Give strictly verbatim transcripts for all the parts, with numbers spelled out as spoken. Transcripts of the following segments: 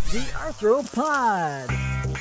The Arthropod.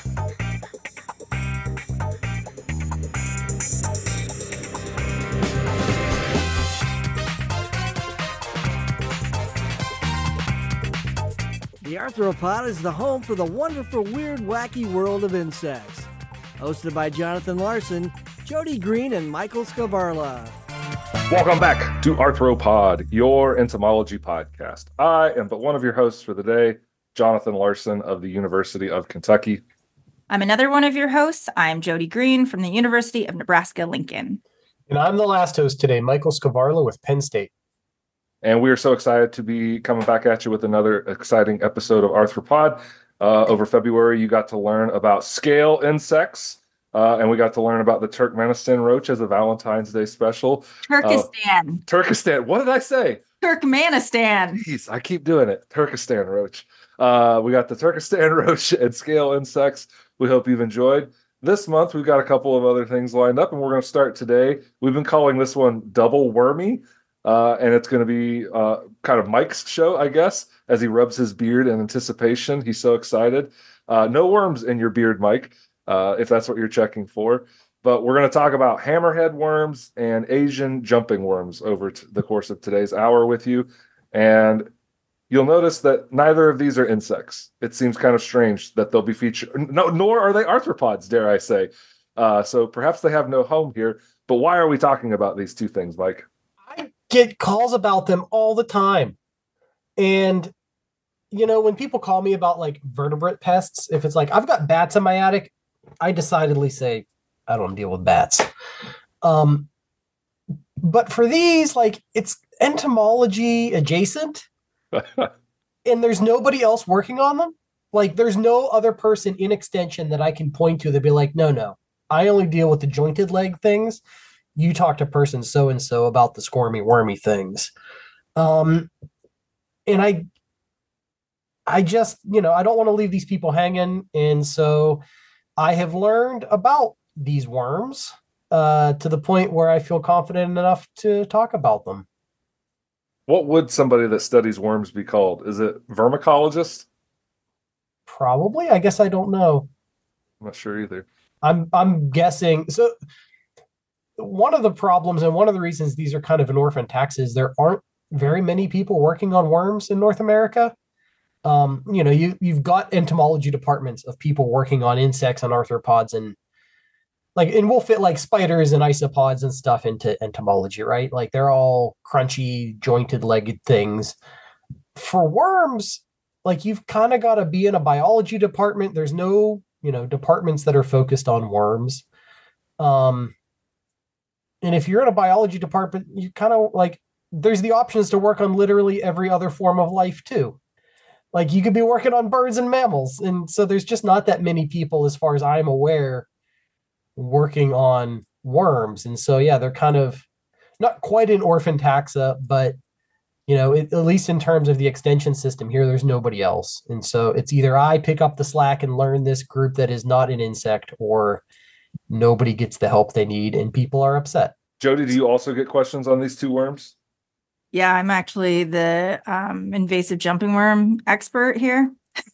The Arthropod is the home for the wonderful, weird, wacky world of insects. Hosted by Jonathan Larson, Jody Green, and Michael Scavarla. Welcome back to Arthropod, your entomology podcast. I am but one of your hosts for the day, Jonathan Larson of the University of Kentucky. I'm another one of your hosts. I'm Jody Green from the University of Nebraska-Lincoln. And I'm the last host today, Michael Scavarla with Penn State. And we are so excited to be coming back at you with another exciting episode of Arthropod. Uh, over February, you got to learn about scale insects, uh, and we got to learn about the Turkmenistan roach as a Valentine's Day special. Turkestan. Uh, Turkestan. What did I say? Turkmenistan. Jeez, I keep doing it. Turkestan roach. Uh, we got the Turkestan roach and scale insects. We hope you've enjoyed. This month, we've got a couple of other things lined up, and we're going to start today. We've been calling this one Double Wormy. Uh, and it's going to be uh, kind of Mike's show, I guess, as he rubs his beard in anticipation. He's so excited. Uh, no worms in your beard, Mike, uh, if that's what you're checking for. But we're going to talk about hammerhead worms and Asian jumping worms over t- the course of today's hour with you. And you'll notice that neither of these are insects. It seems kind of strange that they'll be featured. No, nor are they arthropods, dare I say. Uh, so perhaps they have no home here. But why are we talking about these two things, Mike? Get calls about them all the time. And, you know, when people call me about like vertebrate pests, if it's like, I've got bats in my attic, I decidedly say, I don't deal with bats. Um, but for these, like, it's entomology adjacent and there's nobody else working on them. Like, there's no other person in extension that I can point to that'd be like, no, no, I only deal with the jointed leg things. You talk to person so-and-so about the squirmy, wormy things. Um, and I, I just, you know, I don't want to leave these people hanging. And so I have learned about these worms uh, to the point where I feel confident enough to talk about them. What would somebody that studies worms be called? Is it vermicologist? Probably. I guess I don't know. I'm not sure either. I'm, I'm guessing. So one of the problems and one of the reasons these are kind of an orphan tax is there aren't very many people working on worms in North America. Um, you know, you, you've got entomology departments of people working on insects and arthropods and like, and we'll fit like spiders and isopods and stuff into entomology, right? Like they're all crunchy, jointed legged things. For worms, like you've kind of got to be in a biology department. There's no, you know, departments that are focused on worms. Um, And if you're in a biology department, you kind of like, there's the options to work on literally every other form of life too. Like you could be working on birds and mammals. And so there's just not that many people, as far as I'm aware, working on worms. And so, yeah, they're kind of not quite an orphan taxa, but you know, it, at least in terms of the extension system here, there's nobody else. And so it's either I pick up the slack and learn this group that is not an insect, or nobody gets the help they need and people are upset. Jody, do you also get questions on these two worms? Yeah, I'm actually the um, invasive jumping worm expert here.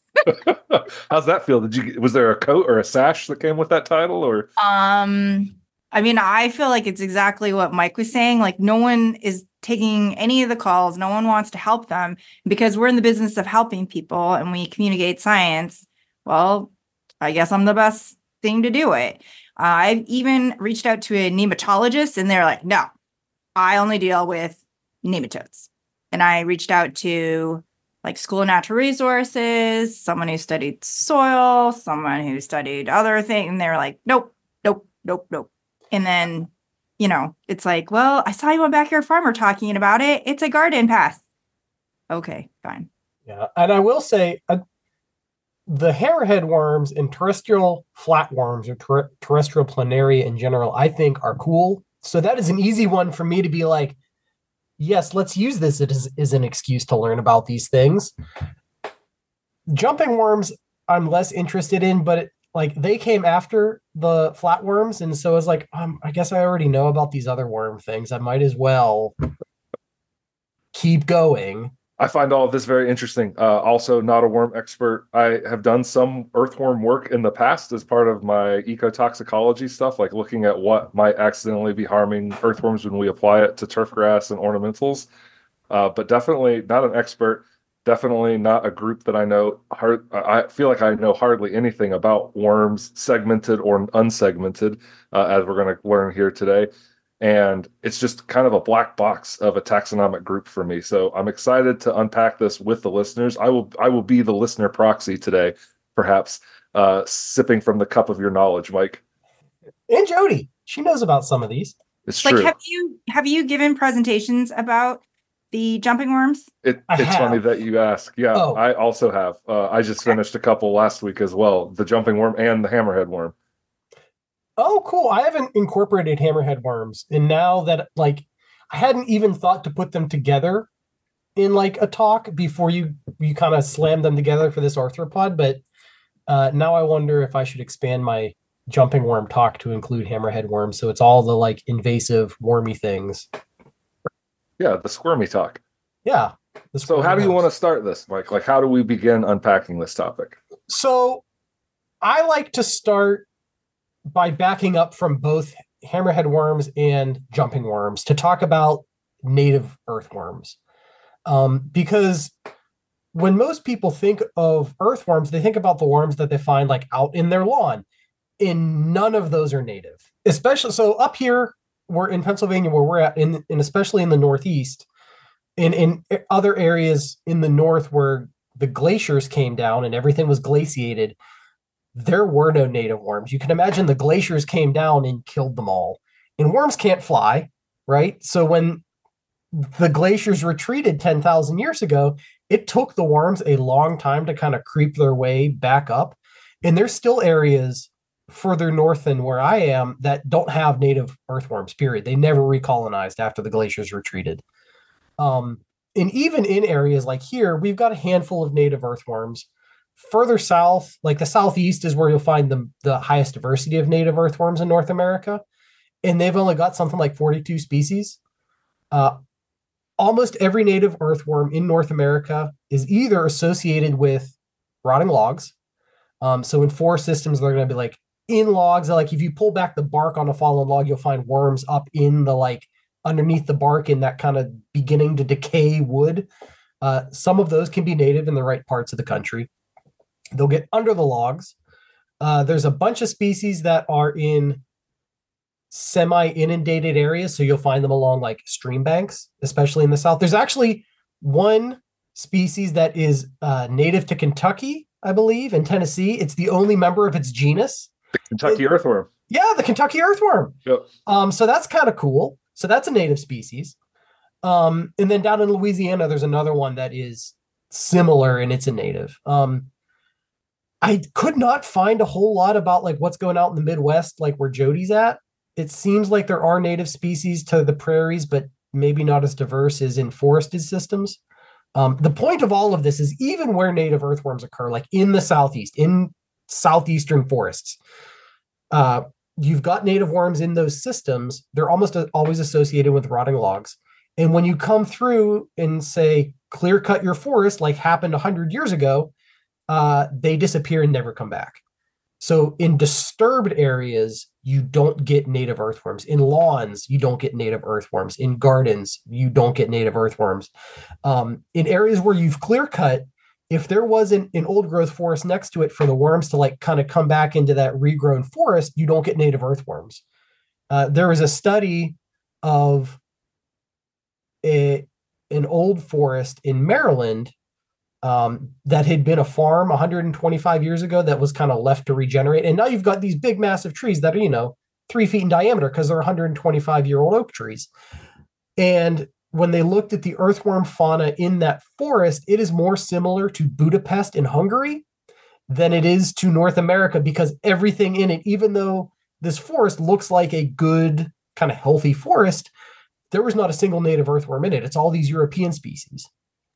How's that feel? Did you was there a coat or a sash that came with that title, or? Um, I mean, I feel like it's exactly what Mike was saying. Like no one is taking any of the calls. No one wants to help them because we're in the business of helping people and we communicate science. Well, I guess I'm the best thing to do it. Uh, I've even reached out to a nematologist and they're like, no, I only deal with nematodes. And I reached out to like School of Natural Resources, someone who studied soil, someone who studied other things. And they're like, nope, nope, nope, nope. And then, you know, it's like, well, I saw you on Backyard Farmer talking about it. It's a garden pest. Okay, fine. Yeah. And I will say, uh, the hammerhead worms and terrestrial flatworms or ter- terrestrial planaria in general, I think are cool. So that is an easy one for me to be like, yes, let's use this as, as an excuse to learn about these things. Jumping worms, I'm less interested in, but it, like they came after the flatworms. And so I was like, um, I guess I already know about these other worm things. I might as well keep going. I find all of this very interesting. Uh, also, not a worm expert. I have done some earthworm work in the past as part of my ecotoxicology stuff, like looking at what might accidentally be harming earthworms when we apply it to turf grass and ornamentals. Uh, but definitely not an expert. Definitely not a group that I know. Hard, I feel like I know hardly anything about worms, segmented or unsegmented, uh, as we're going to learn here today. And it's just kind of a black box of a taxonomic group for me. So I'm excited to unpack this with the listeners. I will I will be the listener proxy today, perhaps, uh, sipping from the cup of your knowledge, Mike. And Jody, she knows about some of these. It's true. Like, have you have you given presentations about the jumping worms? It, it's have. funny that you ask. Yeah, Oh. I also have. Uh, I just finished a couple last week as well. The jumping worm and the hammerhead worm. Oh, cool. I haven't incorporated hammerhead worms. And now that, like, I hadn't even thought to put them together in, like, a talk before you, you kind of slammed them together for this arthropod. But uh, now I wonder if I should expand my jumping worm talk to include hammerhead worms. So it's all the, like, invasive, wormy things. Yeah, the squirmy talk. Yeah. So how do you want to start this, Mike? Like, how do we begin unpacking this topic? So I like to start by backing up from both hammerhead worms and jumping worms to talk about native earthworms. Um, because when most people think of earthworms, they think about the worms that they find like out in their lawn. And none of those are native. Especially so up here, we're in Pennsylvania where we're at, in, and especially in the Northeast, and in other areas in the North where the glaciers came down and everything was glaciated, there were no native worms. You can imagine the glaciers came down and killed them all. And worms can't fly, right? So when the glaciers retreated ten thousand years ago, it took the worms a long time to kind of creep their way back up. And there's still areas further north than where I am that don't have native earthworms, period. They never recolonized after the glaciers retreated. Um, and even in areas like here, we've got a handful of native earthworms. Further south, like the Southeast, is where you'll find the, the highest diversity of native earthworms in North America. And they've only got something like forty-two species. Uh, almost every native earthworm in North America is either associated with rotting logs. Um, so in forest systems, they're going to be like in logs. Like if you pull back the bark on a fallen log, you'll find worms up in the like underneath the bark in that kind of beginning to decay wood. Uh, some of those can be native in the right parts of the country. They'll get under the logs. Uh, there's a bunch of species that are in semi-inundated areas, so you'll find them along like stream banks, especially in the South. There's actually one species that is uh, native to Kentucky, I believe, and Tennessee. It's the only member of its genus. The Kentucky it, earthworm. Yeah, the Kentucky earthworm. Yep. Um, so that's kind of cool. So that's a native species. Um, and then down in Louisiana, there's another one that is similar, and it's a native. Um, I could not find a whole lot about like what's going out in the Midwest, like where Jody's at. It seems like there are native species to the prairies, but maybe not as diverse as in forested systems. Um, the point of all of this is even where native earthworms occur, like in the Southeast, in southeastern forests, uh, you've got native worms in those systems. They're almost always associated with rotting logs. And when you come through and say, clear cut your forest, like happened one hundred years ago, uh, they disappear and never come back. So in disturbed areas, you don't get native earthworms. In lawns, you don't get native earthworms. In gardens, you don't get native earthworms. Um, in areas where you've clear cut, if there wasn't an old growth forest next to it for the worms to like kind of come back into that regrown forest, you don't get native earthworms. Uh, there was a study of a, an old forest in Maryland um, that had been a farm one hundred twenty-five years ago that was kind of left to regenerate. And now you've got these big, massive trees that are, you know, three feet in diameter because they're one hundred twenty-five year old oak trees. And when they looked at the earthworm fauna in that forest, it is more similar to Budapest in Hungary than it is to North America, because everything in it, even though this forest looks like a good kind of healthy forest, there was not a single native earthworm in it. It's all these European species.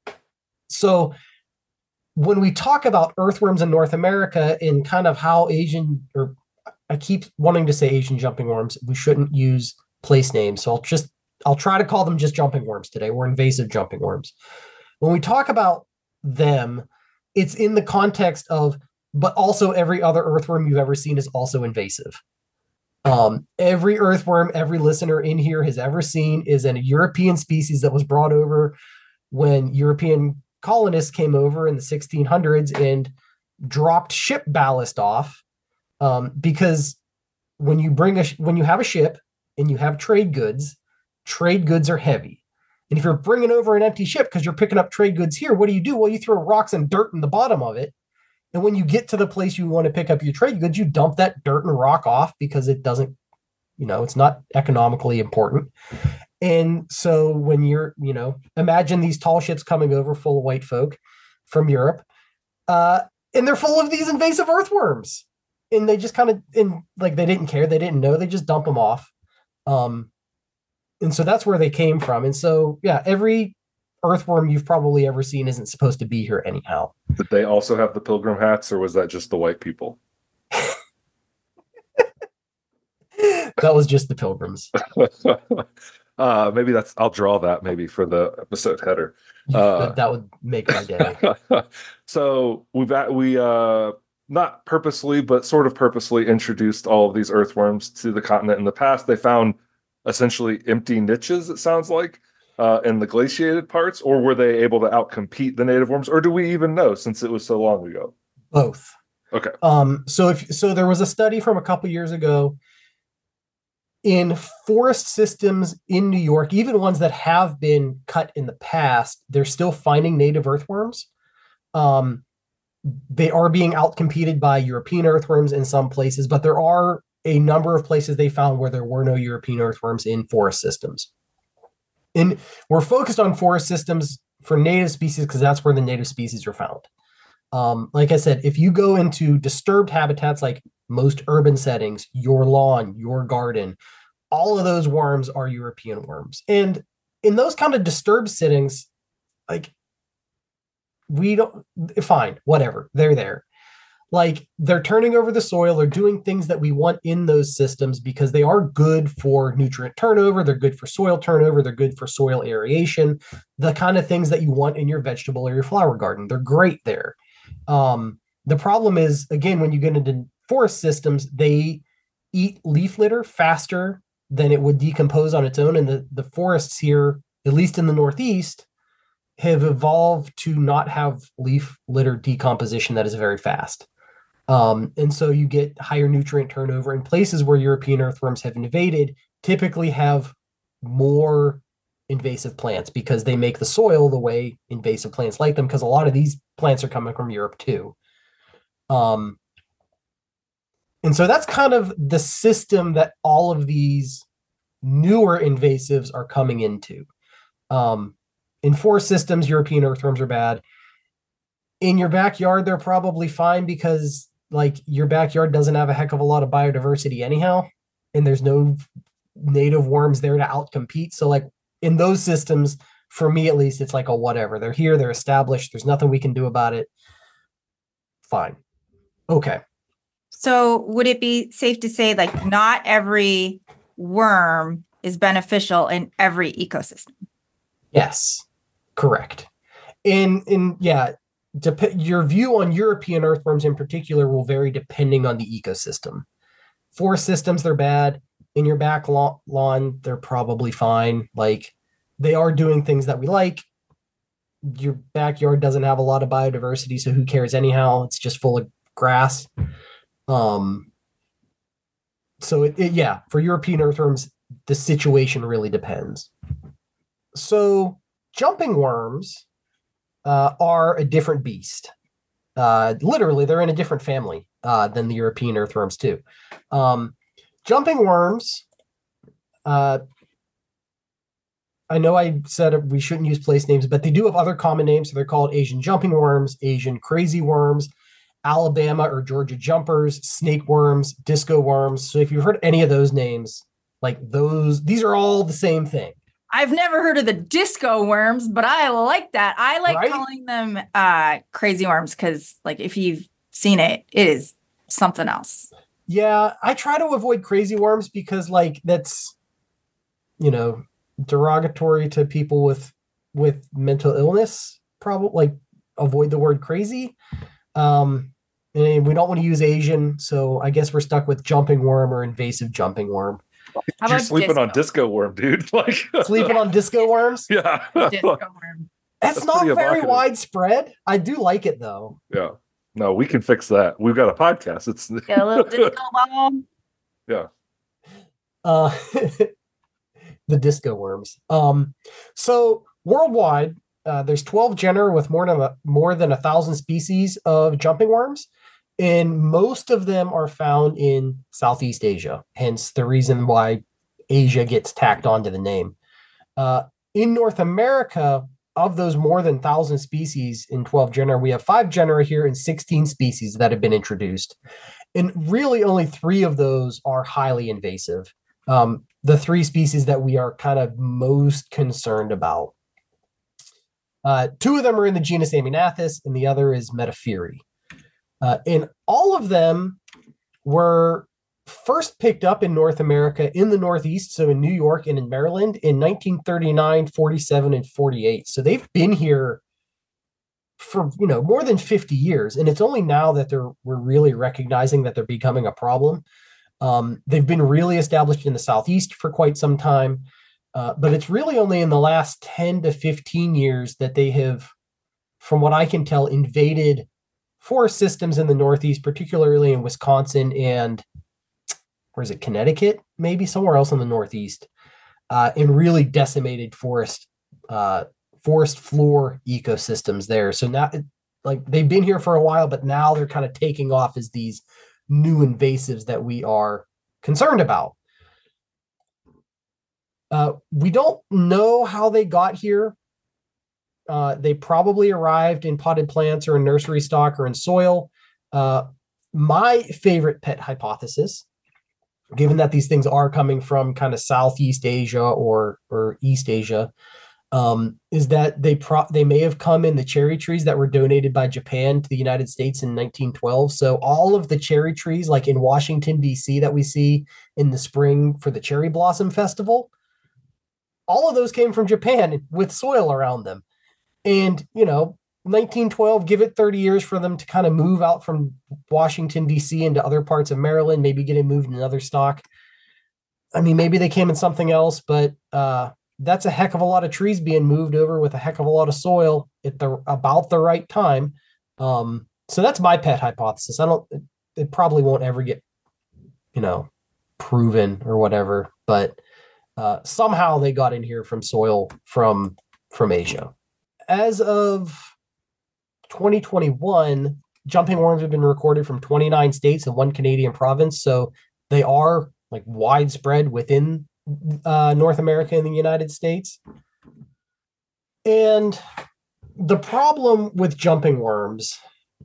So when we talk about earthworms in North America and kind of how Asian, or I keep wanting to say Asian jumping worms, we shouldn't use place names. So I'll just I'll try to call them just jumping worms today. We're invasive jumping worms. When we talk about them, it's in the context of, but also every other earthworm you've ever seen is also invasive. Um, every earthworm, every listener in here has ever seen is a European species that was brought over when European colonists came over in the sixteen hundreds and dropped ship ballast off. Um, because when you bring a, when you have a ship and you have trade goods, trade goods are heavy. And if you're bringing over an empty ship because you're picking up trade goods here, what do you do? Well, you throw rocks and dirt in the bottom of it. And when you get to the place you want to pick up your trade goods, you dump that dirt and rock off because it doesn't, you know, it's not economically important. And so when you're, you know, imagine these tall ships coming over full of white folk from Europe, uh, and they're full of these invasive earthworms. And they just kind of, and like, they didn't care. They didn't know. They just dump them off. Um, and so that's where they came from. And so, yeah, every earthworm you've probably ever seen isn't supposed to be here anyhow. Did they also have the pilgrim hats, or was that just the white people? That was just the pilgrims. uh, maybe that's, I'll draw that maybe for the episode header. Uh, that would make my day. So we've at, we uh, not purposely, but sort of purposely introduced all of these earthworms to the continent in the past. They found essentially empty niches, it sounds like, uh, in the glaciated parts, or were they able to outcompete the native worms, or do we even know since it was so long ago? Both. Okay. Um, so if so, there was a study from a couple years ago in forest systems in New York, even ones that have been cut in the past, they're still finding native earthworms. Um, they are being outcompeted by European earthworms in some places, but there are a number of places they found where there were no European earthworms in forest systems. And we're focused on forest systems for native species because that's where the native species are found. Um, like I said, if you go into disturbed habitats like most urban settings, your lawn, your garden, all of those worms are European worms. And in those kind of disturbed settings, like, we don't, fine, whatever, they're there. Like, they're turning over the soil, they're doing things that we want in those systems because they are good for nutrient turnover, they're good for soil turnover, they're good for soil aeration, the kind of things that you want in your vegetable or your flower garden. They're great there. Um, the problem is, again, when you get into forest systems, they eat leaf litter faster than it would decompose on its own. And the, the forests here, at least in the Northeast, have evolved to not have leaf litter decomposition that is very fast. Um, and so you get higher nutrient turnover in places where European earthworms have invaded, typically have more invasive plants because they make the soil the way invasive plants like them, because a lot of these plants are coming from Europe too. Um, and so that's kind of the system that all of these newer invasives are coming into. Um, in forest systems, European earthworms are bad. In your backyard, they're probably fine because, like, your backyard doesn't have a heck of a lot of biodiversity anyhow, and there's no native worms there to outcompete. So, like, in those systems, for me at least, it's like a whatever. They're here, they're established, there's nothing we can do about it. Fine. Okay. So would it be safe to say, like, not every worm is beneficial in every ecosystem? Yes, correct. In in yeah, dep- your view on European earthworms in particular will vary depending on the ecosystem. Forest systems, they're bad. In your back lawn, lawn, they're probably fine. Like, they are doing things that we like. Your backyard doesn't have a lot of biodiversity, so who cares anyhow? It's just full of grass. Um, so it, it, yeah, for European earthworms, the situation really depends. So jumping worms uh, are a different beast. Uh, literally, they're in a different family uh, than the European earthworms too. Um, jumping worms, uh, I know I said we shouldn't use place names, but they do have other common names. So they're called Asian jumping worms, Asian crazy worms, Alabama or Georgia jumpers, snake worms, disco worms. So if you've heard any of those names, like those, these are all the same thing. I've never heard of the disco worms, but I like that. I like Right? calling them uh, crazy worms because, like, if you've seen it, it is something else. Yeah, I try to avoid crazy worms because, like, that's, you know, derogatory to people with with mental illness. probably like avoid the word crazy. Um, and we don't want to use Asian, so I guess we're stuck with jumping worm or invasive jumping worm. How You're about sleeping disco? on disco worm, dude. Like Sleeping on disco worms? Yeah. Disco worm. That's, That's not pretty very evocative. widespread. I do like it though. Yeah. No, we can fix that. We've got a podcast. It's Get a little disco ball. yeah. Uh, the disco worms. Um, so worldwide, uh, there's twelve genera with more than a, more than a thousand species of jumping worms, and most of them are found in Southeast Asia. Hence the reason why Asia gets tacked onto the name. Uh, in North America, of those more than one thousand species in twelve genera, we have five genera here and sixteen species that have been introduced. And really only three of those are highly invasive. Um, the three species that we are kind of most concerned about. Uh, two of them are in the genus Amynathus, and the other is Metaphyri. Uh, and all of them were first picked up in North America in the Northeast, so in New York and in Maryland in nineteen thirty-nine, forty-seven, and forty-eight. So they've been here for, you know, more than fifty years. And it's only now that they're we're really recognizing that they're becoming a problem. Um, they've been really established in the Southeast for quite some time. Uh, but it's really only in the last ten to fifteen years that they have, from what I can tell, invaded forest systems in the Northeast, particularly in Wisconsin and, where is it, Connecticut, maybe somewhere else in the Northeast, uh, and really decimated forest uh, forest floor ecosystems there. So now, like, they've been here for a while, but now they're kind of taking off as these new invasives that we are concerned about. Uh, we don't know how they got here. Uh, they probably arrived in potted plants or in nursery stock or in soil. Uh, my favorite pet hypothesis, given that these things are coming from kind of Southeast Asia or or East Asia, um, is that they pro- they may have come in the cherry trees that were donated by Japan to the United States in nineteen twelve. So all of the cherry trees, like in Washington, D C, that we see in the spring for the Cherry Blossom Festival, all of those came from Japan with soil around them. And, you know, nineteen twelve, give it thirty years for them to kind of move out from Washington, D C into other parts of Maryland, maybe get it moved in another stock. I mean, maybe they came in something else, but uh, that's a heck of a lot of trees being moved over with a heck of a lot of soil at the about the right time. Um, so that's my pet hypothesis. I don't, it, it probably won't ever get, you know, proven or whatever, but uh, somehow they got in here from soil from, from Asia. As of twenty twenty-one, jumping worms have been recorded from twenty-nine states and one Canadian province. So they are like widespread within uh, North America and the United States. And the problem with jumping worms,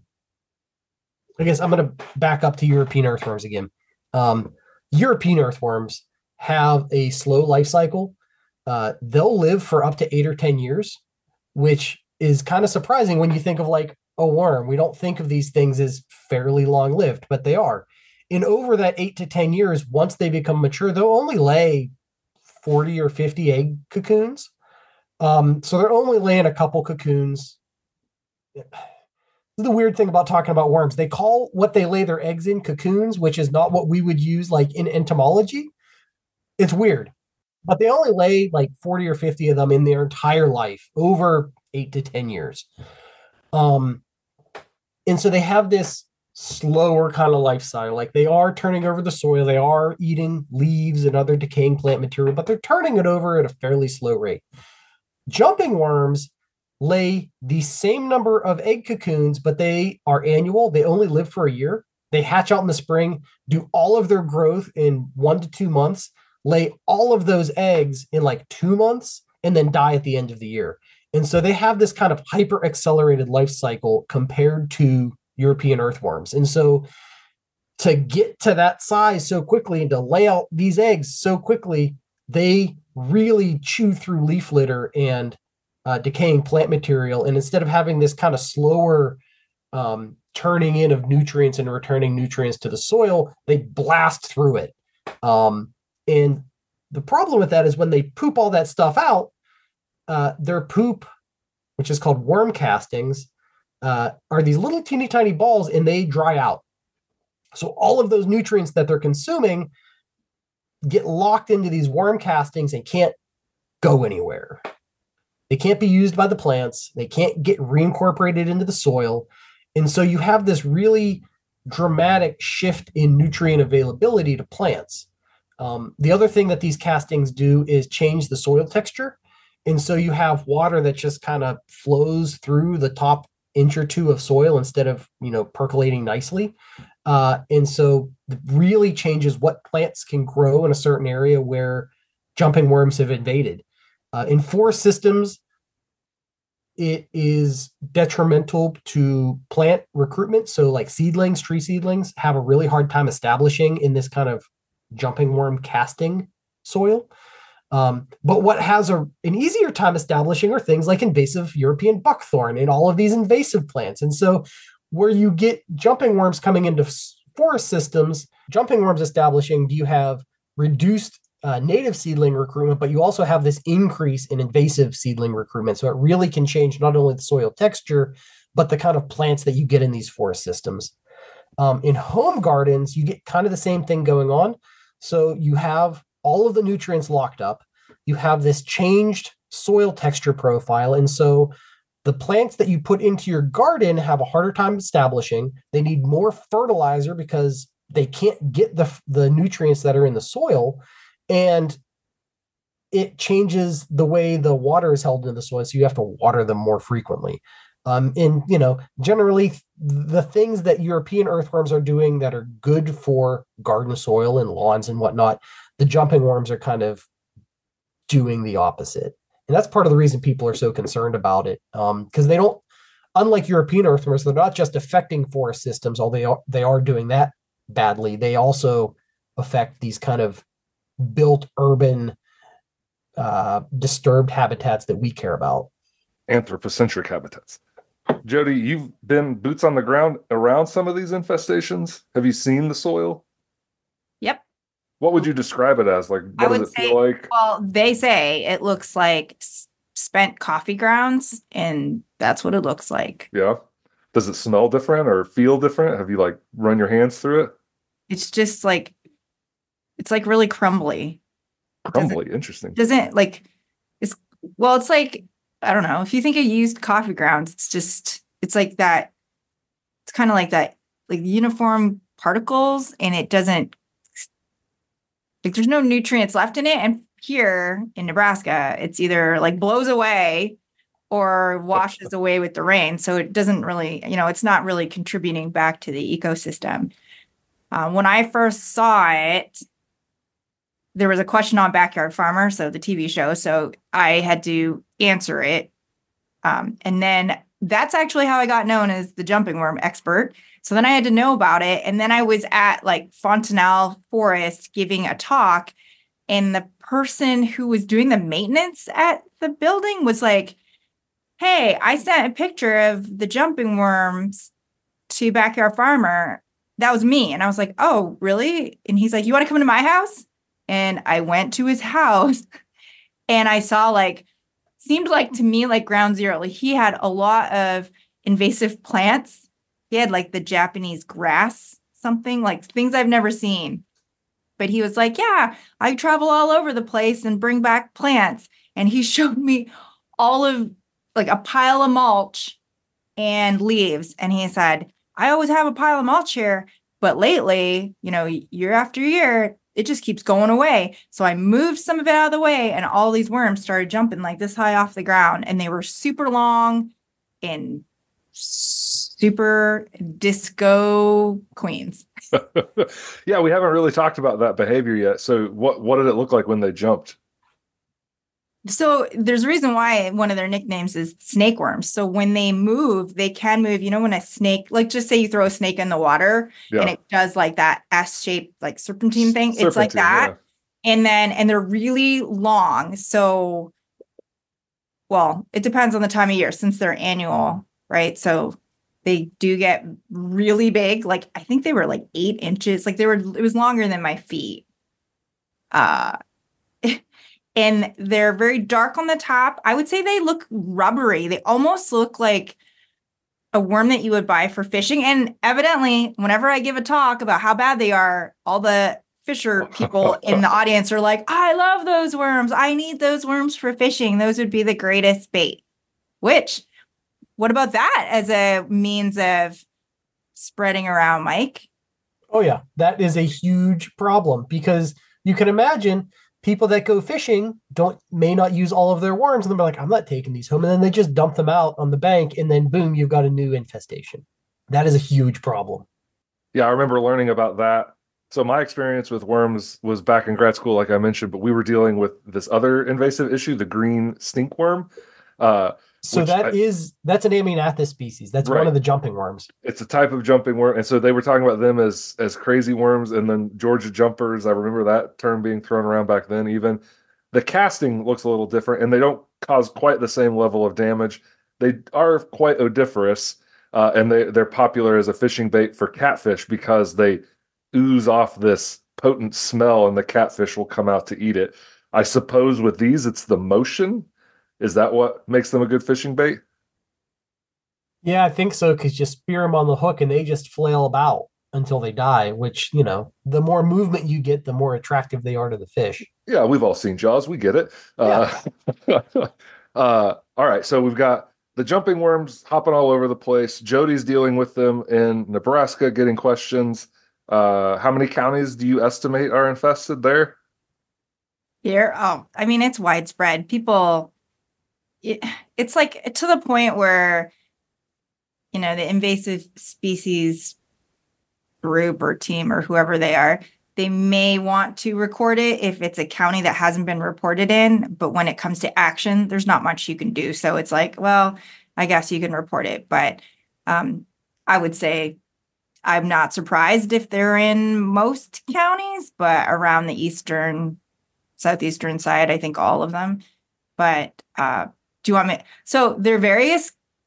I guess I'm going to back up to European earthworms again. Um, European earthworms have a slow life cycle. Uh, they'll live for up to eight or ten years, which is kind of surprising when you think of like a worm. We don't think of these things as fairly long-lived, but they are. And over that eight to ten years, once they become mature, they'll only lay forty or fifty egg cocoons. Um, so they're only laying a couple cocoons. The weird thing about talking about worms, they call what they lay their eggs in cocoons, which is not what we would use like in entomology. It's weird. But they only lay like forty or fifty of them in their entire life, over eight to ten years. Um, and so they have this slower kind of lifestyle. Like they are turning over the soil, they are eating leaves and other decaying plant material, but they're turning it over at a fairly slow rate. Jumping worms lay the same number of egg cocoons, but they are annual. They only live for a year. They hatch out in the spring, do all of their growth in one to two months, lay all of those eggs in like two months, and then die at the end of the year. And so they have this kind of hyper accelerated life cycle compared to European earthworms. And so to get to that size so quickly and to lay out these eggs so quickly, they really chew through leaf litter and uh, decaying plant material. And instead of having this kind of slower um, turning in of nutrients and returning nutrients to the soil, they blast through it. Um, and the problem with that is when they poop all that stuff out, uh, their poop which is called worm castings, uh, are these little teeny tiny balls, and they dry out. So all of those nutrients that they're consuming get locked into these worm castings and can't go anywhere. They can't be used by the plants. They can't get reincorporated into the soil. And so you have this really dramatic shift in nutrient availability to plants. Um, the other thing that these castings do is change the soil texture. And so you have water that just kind of flows through the top inch or two of soil instead of, you know, percolating nicely. Uh, and so it really changes what plants can grow in a certain area where jumping worms have invaded. Uh, in forest systems, it is detrimental to plant recruitment. So like seedlings, tree seedlings have a really hard time establishing in this kind of jumping worm casting soil. Um, but what has a, an easier time establishing are things like invasive European buckthorn and all of these invasive plants. And so where you get jumping worms coming into forest systems, jumping worms establishing, you have reduced uh, native seedling recruitment, but you also have this increase in invasive seedling recruitment. So it really can change not only the soil texture, but the kind of plants that you get in these forest systems. Um, in home gardens, you get kind of the same thing going on. So you have all of the nutrients locked up. You have this changed soil texture profile. And so the plants that you put into your garden have a harder time establishing. They need more fertilizer because they can't get the, the nutrients that are in the soil. And it changes the way the water is held in the soil. So you have to water them more frequently. Um, and, you know, generally the things that European earthworms are doing that are good for garden soil and lawns and whatnot, the jumping worms are kind of doing the opposite. And that's part of the reason people are so concerned about it. Um, because they don't, unlike European earthworms, they're not just affecting forest systems, although they are, they are doing that badly. They also affect these kind of built urban uh, disturbed habitats that we care about. Anthropocentric habitats. Jody, you've been boots on the ground around some of these infestations. Have you seen the soil? Yep. What would you describe it as? Like, what I does would it say, feel like? Well, they say it looks like s- spent coffee grounds, and that's what it looks like. Yeah. Does it smell different or feel different? Have you like run your hands through it? It's just like, it's like really crumbly. It doesn't- Crumbly, interesting. Doesn't like, it's, well, it's like, I don't know. If you think of used coffee grounds, it's just, it's like that. It's kind of like that, like uniform particles, and it doesn't, like there's no nutrients left in it. And here in Nebraska, it's either like blows away or washes away with the rain. So it doesn't really, you know, it's not really contributing back to the ecosystem. Uh, when I first saw it, there was a question on Backyard Farmer, so the T V show. So I had to answer it. Um, and then that's actually how I got known as the jumping worm expert. So then I had to know about it. And then I was at like Fontanelle Forest giving a talk. And the person who was doing the maintenance at the building was like, hey, I sent a picture of the jumping worms to Backyard Farmer. That was me. And I was like, oh, really? And he's like, you want to come to my house? And I went to his house and I saw like, seemed like to me like ground zero. Like he had a lot of invasive plants. He had like the Japanese grass, something like things I've never seen. But he was like, yeah, I travel all over the place and bring back plants. And he showed me all of like a pile of mulch and leaves. And he said, I always have a pile of mulch here, but lately, you know, year after year, it just keeps going away. So I moved some of it out of the way and all these worms started jumping like this high off the ground, and they were super long and super disco queens. Yeah, we haven't really talked about that behavior yet. So what, what did it look like when they jumped? So there's a reason why one of their nicknames is snake worms. So when they move, they can move, you know, when a snake, like just say you throw a snake in the water Yeah. and it does like that S-shaped like serpentine thing. Serpentine, it's like that. yeah. And then, and they're really long. So, well, it depends on the time of year since they're annual, right? So they do get really big. Like, I think they were like eight inches. Like they were, it was longer than my feet. Uh, and they're very dark on the top. I would say they look rubbery. They almost look like a worm that you would buy for fishing. And evidently, whenever I give a talk about how bad they are, all the fisher people in the audience are like, I love those worms. I need those worms for fishing. Those would be the greatest bait. Which, what about that as a means of spreading around, Mike? Oh, yeah, that is a huge problem because you can imagine people that go fishing don't may not use all of their worms, and they're like, I'm not taking these home. And then they just dump them out on the bank, and then boom, you've got a new infestation. That is a huge problem. Yeah, I remember learning about that. So my experience with worms was back in grad school, like I mentioned, but we were dealing with this other invasive issue, the green stink worm. Uh, so that I, is that's an Amniathus species. That's right. One of the jumping worms. It's a type of jumping worm, and so they were talking about them as as crazy worms, and then Georgia jumpers. I remember that term being thrown around back then. Even the casting looks a little different, and they don't cause quite the same level of damage. They are quite odoriferous, uh, and they they're popular as a fishing bait for catfish because they ooze off this potent smell, and the catfish will come out to eat it. I suppose with these, it's the motion. Is that what makes them a good fishing bait? Yeah, I think so, because you spear them on the hook and they just flail about until they die, which, you know, the more movement you get, the more attractive they are to the fish. Yeah, we've all seen Jaws. We get it. Yeah. Uh, uh, all right, so we've got the jumping worms hopping all over the place. Jody's dealing with them in Nebraska, getting questions. Uh, how many counties do you estimate are infested there? Here? Oh, I mean, it's widespread. People... It, it's like to the point where, you know, the invasive species group or team or whoever they are, they may want to record it if it's a county that hasn't been reported in. But when it comes to action, there's not much you can do. So it's like, well, I guess you can report it. But um, I would say I'm not surprised if they're in most counties, but around the eastern, southeastern side, I think all of them. But uh do you want me? So they're various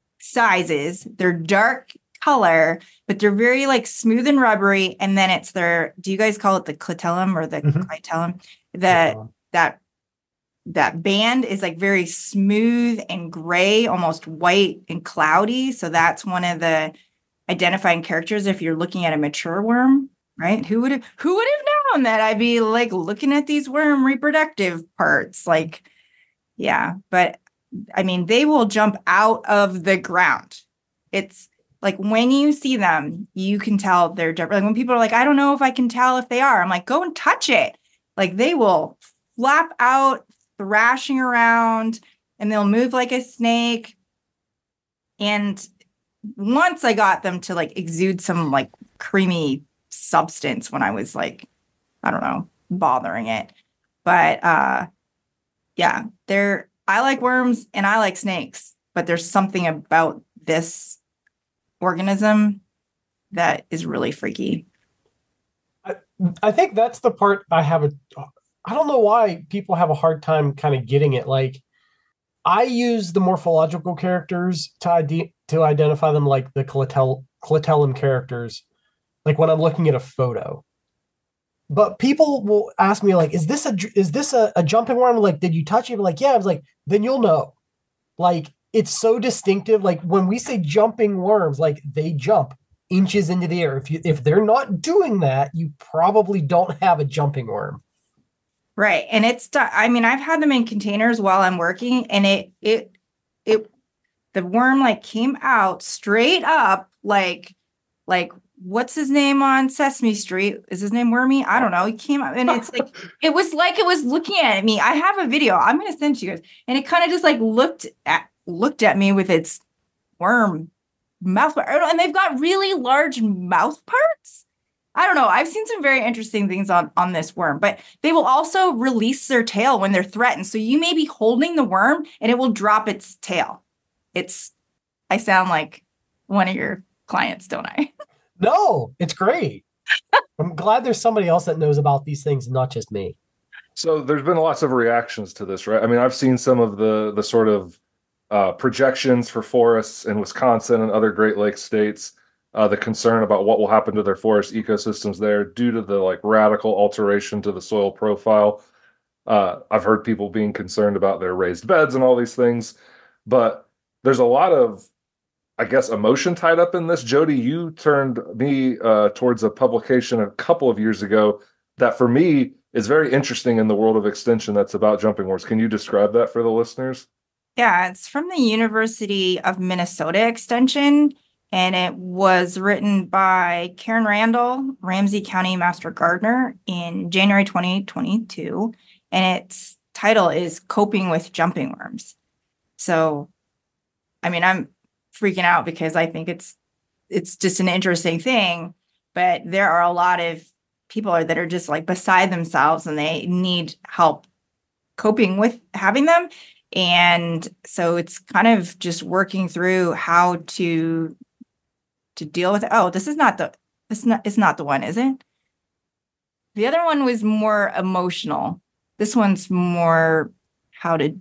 sizes. They're dark color, but they're very like smooth and rubbery. And then it's their, do you guys call it the clitellum or the mm-hmm. clitellum? That, that, that band is like very smooth and gray, almost white and cloudy. So that's one of the identifying characters if you're looking at a mature worm, right? Who would have, who would have known that I'd be like looking at these worm reproductive parts? Like, yeah, but I mean, they will jump out of the ground. It's like when you see them, you can tell they're different. Like when people are like, I don't know if I can tell if they are. I'm like, go and touch it. Like they will flap out, thrashing around, and they'll move like a snake. And once I got them to like exude some like creamy substance when I was like, I don't know, bothering it. But uh, yeah, they're, I like worms and I like snakes, but there's something about this organism that is really freaky. I, I think that's the part I have a, I don't know why people have a hard time kind of getting it. Like I use the morphological characters to ide- to identify them, like the clitell- clitellum characters, like when I'm looking at a photo. But people will ask me, like, is this a is this a, a jumping worm? Like, did you touch it? I'm like, yeah. I was like, then you'll know. Like, it's so distinctive. Like, when we say jumping worms, like, they jump inches into the air. If you if they're not doing that, you probably don't have a jumping worm. Right. And it's, I mean, I've had them in containers while I'm working, and it, it, it, the worm, like, came out straight up, like, like, what's his name on Sesame Street? Is his name Wormy? I don't know. He came out and it's like, it was like it was looking at me. I have a video. I'm going to send you guys. And it kind of just like looked at, looked at me with its worm mouth. And they've got really large mouth parts. I don't know. I've seen some very interesting things on, on this worm, but they will also release their tail when they're threatened. So you may be holding the worm and it will drop its tail. It's, I sound like one of your clients, don't I? No, it's great. I'm glad there's somebody else that knows about these things and not just me. So there's been lots of reactions to this, right? I mean, I've seen some of the the sort of uh, projections for forests in Wisconsin and other Great Lakes states, uh, the concern about what will happen to their forest ecosystems there due to the like radical alteration to the soil profile. Uh, I've heard people being concerned about their raised beds and all these things, but there's a lot of, I guess, emotion tied up in this. Jody, you turned me uh, towards a publication a couple of years ago that for me is very interesting in the world of extension that's about jumping worms. Can you describe that for the listeners? Yeah, it's from the University of Minnesota Extension, and it was written by Karen Randall, Ramsey County Master Gardener, in January twenty twenty-two. And its title is Coping with Jumping Worms. So, I mean, I'm freaking out because I think it's it's just an interesting thing, but there are a lot of people that are just like beside themselves and they need help coping with having them. And so it's kind of just working through how to to deal with it. Oh, this is not the this is not it's not the one, is it? The other one was more emotional. This one's more how to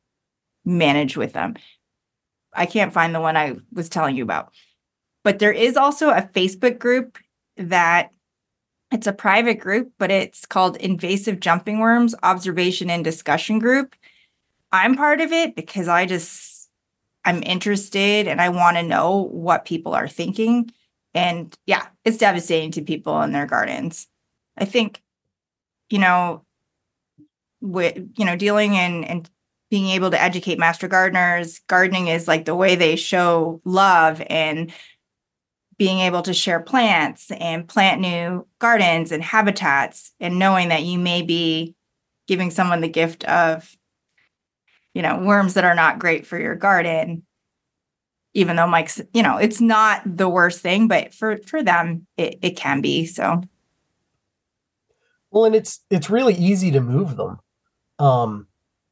manage with them. I can't find the one I was telling you about. But there is also a Facebook group that it's a private group, but it's called Invasive Jumping Worms Observation and Discussion Group. I'm part of it because I just, I'm interested and I want to know what people are thinking. And yeah, it's devastating to people in their gardens. I think, you know, with, you know, dealing and, and being able to educate master gardeners, gardening is like the way they show love, and being able to share plants and plant new gardens and habitats, and knowing that you may be giving someone the gift of, you know, worms that are not great for your garden, even though Mike's, you know, it's not the worst thing, but for, for them, it, it can be. So. Well, and it's, it's really easy to move them. Um,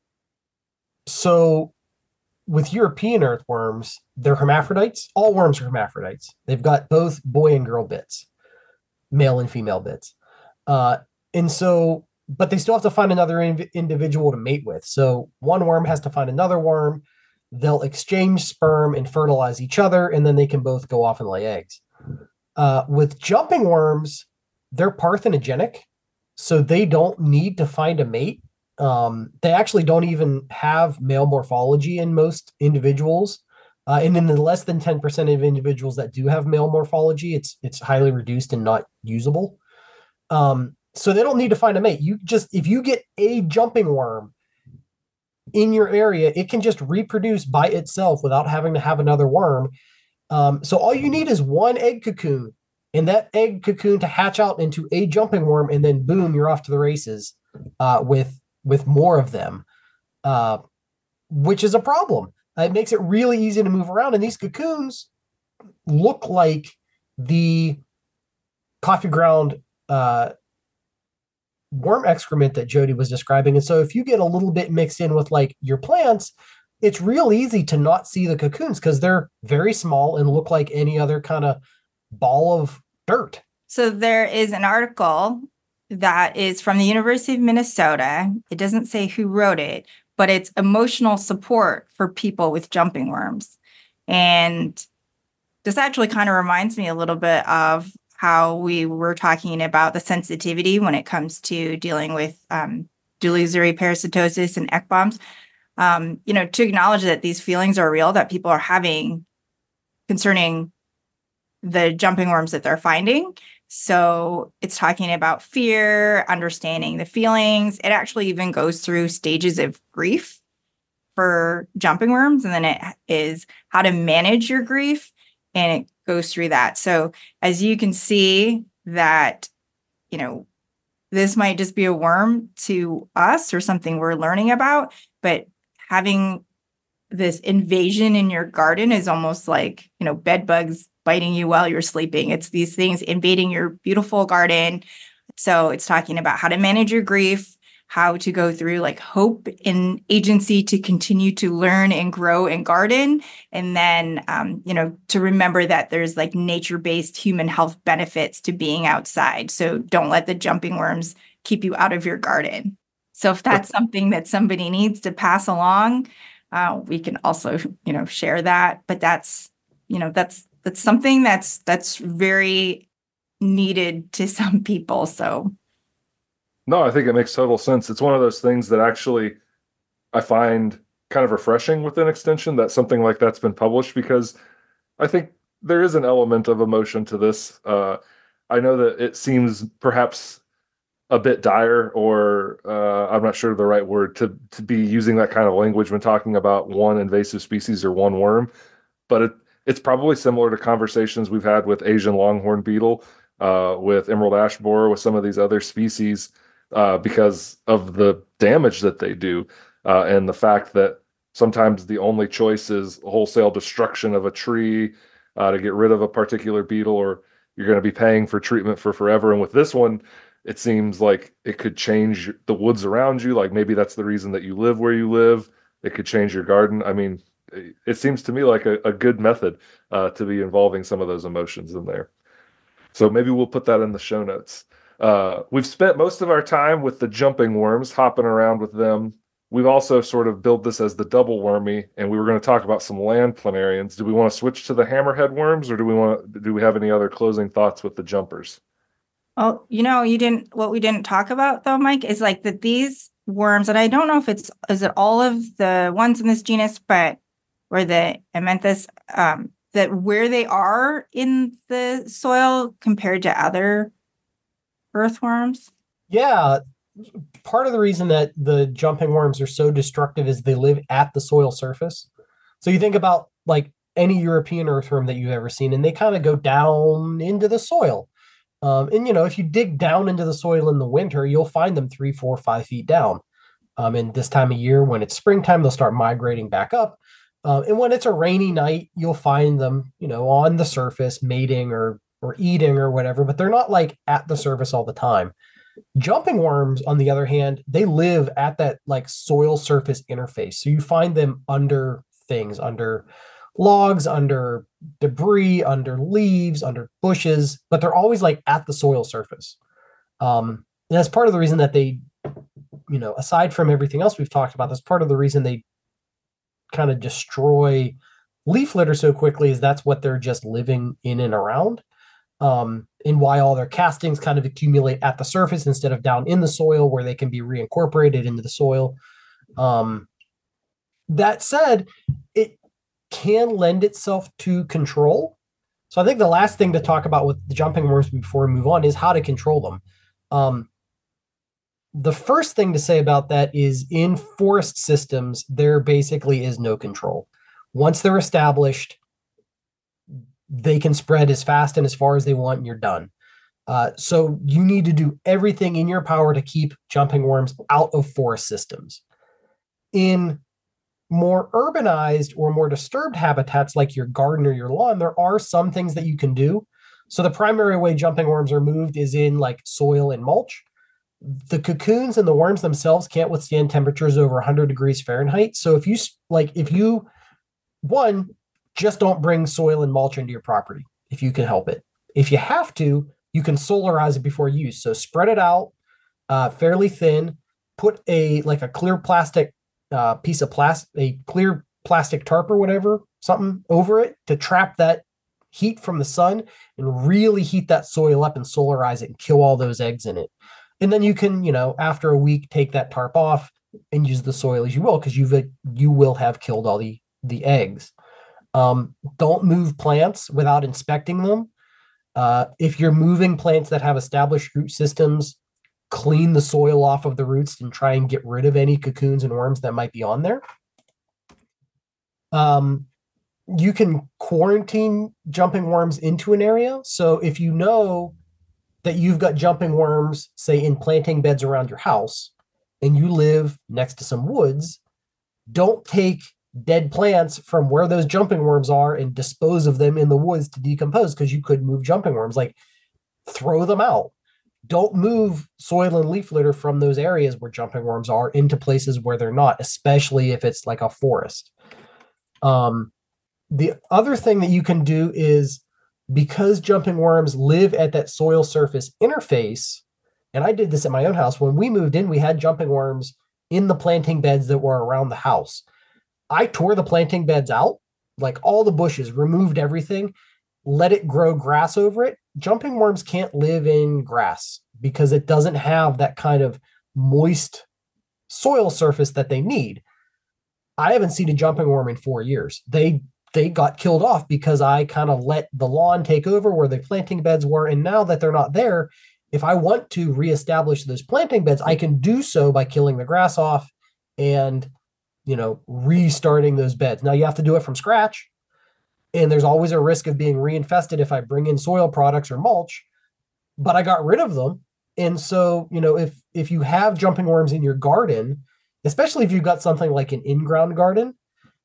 so with European earthworms, they're hermaphrodites. All worms are hermaphrodites. They've got both boy and girl bits, male and female bits. Uh, and so, but they still have to find another in- individual to mate with. So one worm has to find another worm. They'll exchange sperm and fertilize each other, and then they can both go off and lay eggs. Uh, with jumping worms, they're parthenogenic, so they don't need to find a mate. Um, they actually don't even have male morphology in most individuals. Uh, and in the less than ten percent of individuals that do have male morphology, it's it's highly reduced and not usable. Um, so they don't need to find a mate. You just, if you get a jumping worm in your area, it can just reproduce by itself without having to have another worm. Um, so all you need is one egg cocoon, and that egg cocoon to hatch out into a jumping worm, and then boom, you're off to the races uh, with with more of them, uh, which is a problem. Uh, it makes it really easy to move around, and these cocoons look like the coffee ground uh, worm excrement that Jody was describing. And so if you get a little bit mixed in with like your plants, it's real easy to not see the cocoons because they're very small and look like any other kind of ball of dirt. So there is an article that is from the University of Minnesota. It doesn't say who wrote it, but it's emotional support for people with jumping worms. And this actually kind of reminds me a little bit of how we were talking about the sensitivity when it comes to dealing with um, delusory parasitosis and Eck bombs. Um, you know, to acknowledge that these feelings are real, that people are having concerning the jumping worms that they're finding. So it's talking about fear, understanding the feelings. It actually even goes through stages of grief for jumping worms. And then it is how to manage your grief. And it goes through that. So as you can see that, you know, this might just be a worm to us or something we're learning about, but having this invasion in your garden is almost like, you know, bed bugs biting you while you're sleeping. It's these things invading your beautiful garden. So it's talking about how to manage your grief, how to go through like hope and agency to continue to learn and grow and garden. And then, um, you know, to remember that there's like nature-based human health benefits to being outside. So don't let the jumping worms keep you out of your garden. So if that's something that somebody needs to pass along, uh, we can also, you know, share that. But that's, you know, that's, that's something that's, that's very needed to some people. So No, I think it makes total sense. It's one of those things that actually I find kind of refreshing within Extension that something like that's been published, because I think there is an element of emotion to this. Uh, I know that it seems perhaps a bit dire, or uh, I'm not sure the right word to to be using that kind of language when talking about one invasive species or one worm, but it, it's probably similar to conversations we've had with Asian longhorn beetle, uh, with emerald ash borer, with some of these other species, uh, because of the damage that they do, uh, and the fact that sometimes the only choice is wholesale destruction of a tree uh, to get rid of a particular beetle, or you're going to be paying for treatment for forever. And with this one, it seems like it could change the woods around you. Like maybe that's the reason that you live where you live. It could change your garden. I mean, it seems to me like a, a good method uh, to be involving some of those emotions in there. So maybe we'll put that in the show notes. Uh, we've spent most of our time with the jumping worms, hopping around with them. We've also sort of built this as the double wormy, and we were going to talk about some land planarians. Do we want to switch to the hammerhead worms, or do we want? Do we have any other closing thoughts with the jumpers? Oh, you know, you didn't, what we didn't talk about though, Mike, is like that these worms, and I don't know if it's, is it all of the ones in this genus, but, or the Amenthus, um, that where they are in the soil compared to other earthworms? Yeah. Part of the reason that the jumping worms are so destructive is they live at the soil surface. So you think about like any European earthworm that you've ever seen, and they kind of go down into the soil. Um, and, you know, if you dig down into the soil in the winter, you'll find them three, four, five feet down. Um, and this time of year, when it's springtime, they'll start migrating back up. Uh, and when it's a rainy night, you'll find them, you know, on the surface mating or or eating or whatever, but they're not like at the surface all the time. Jumping worms, on the other hand, they live at that like soil surface interface. So you find them under things, under logs, under debris, under leaves, under bushes, but they're always like at the soil surface. Um, and that's part of the reason that they, you know, aside from everything else we've talked about, that's part of the reason they kind of destroy leaf litter so quickly, is that's what they're just living in and around. Um, and why all their castings kind of accumulate at the surface instead of down in the soil where they can be reincorporated into the soil. Um, that said, it can lend itself to control. So I think the last thing to talk about with the jumping worms before we move on is how to control them. Um, the first thing to say about that is in forest systems, there basically is no control. Once they're established, they can spread as fast and as far as they want, and you're done. Uh, so you need to do everything in your power to keep jumping worms out of forest systems. In more urbanized or more disturbed habitats like your garden or your lawn, there are some things that you can do. So the primary way jumping worms are moved is in like soil and mulch. The cocoons and the worms themselves can't withstand temperatures over one hundred degrees Fahrenheit. So if you like, if you, one, just don't bring soil and mulch into your property if you can help it. If you have to, you can solarize it before use. So spread it out uh, fairly thin, put a like a clear plastic uh, piece of plastic, a clear plastic tarp or whatever, something over it to trap that heat from the sun and really heat that soil up and solarize it and kill all those eggs in it. And then you can, you know, after a week, take that tarp off and use the soil as you will, because you've you will have killed all the the eggs. Um, don't move plants without inspecting them. Uh, if you're moving plants that have established root systems, clean the soil off of the roots and try and get rid of any cocoons and worms that might be on there. Um, you can quarantine jumping worms into an area. So if you know that you've got jumping worms, say in planting beds around your house, and you live next to some woods, don't take dead plants from where those jumping worms are and dispose of them in the woods to decompose, because you could move jumping worms. Like, throw them out. Don't move soil and leaf litter from those areas where jumping worms are into places where they're not, especially if it's like a forest. Um, the other thing that you can do is, because jumping worms live at that soil surface interface, and I did this at my own house. When we moved in, we had jumping worms in the planting beds that were around the house. I tore the planting beds out, like all the bushes, removed everything, let it grow grass over it. Jumping worms can't live in grass. because it doesn't have that kind of moist soil surface that they need. I haven't seen a jumping worm in four years. They they got killed off because I kind of let the lawn take over where the planting beds were. And now that they're not there, if I want to reestablish those planting beds, I can do so by killing the grass off and, you know, restarting those beds. Now you have to do it from scratch. And there's always a risk of being reinfested if I bring in soil products or mulch, but I got rid of them. And so, you know, if if you have jumping worms in your garden, especially if you've got something like an in-ground garden,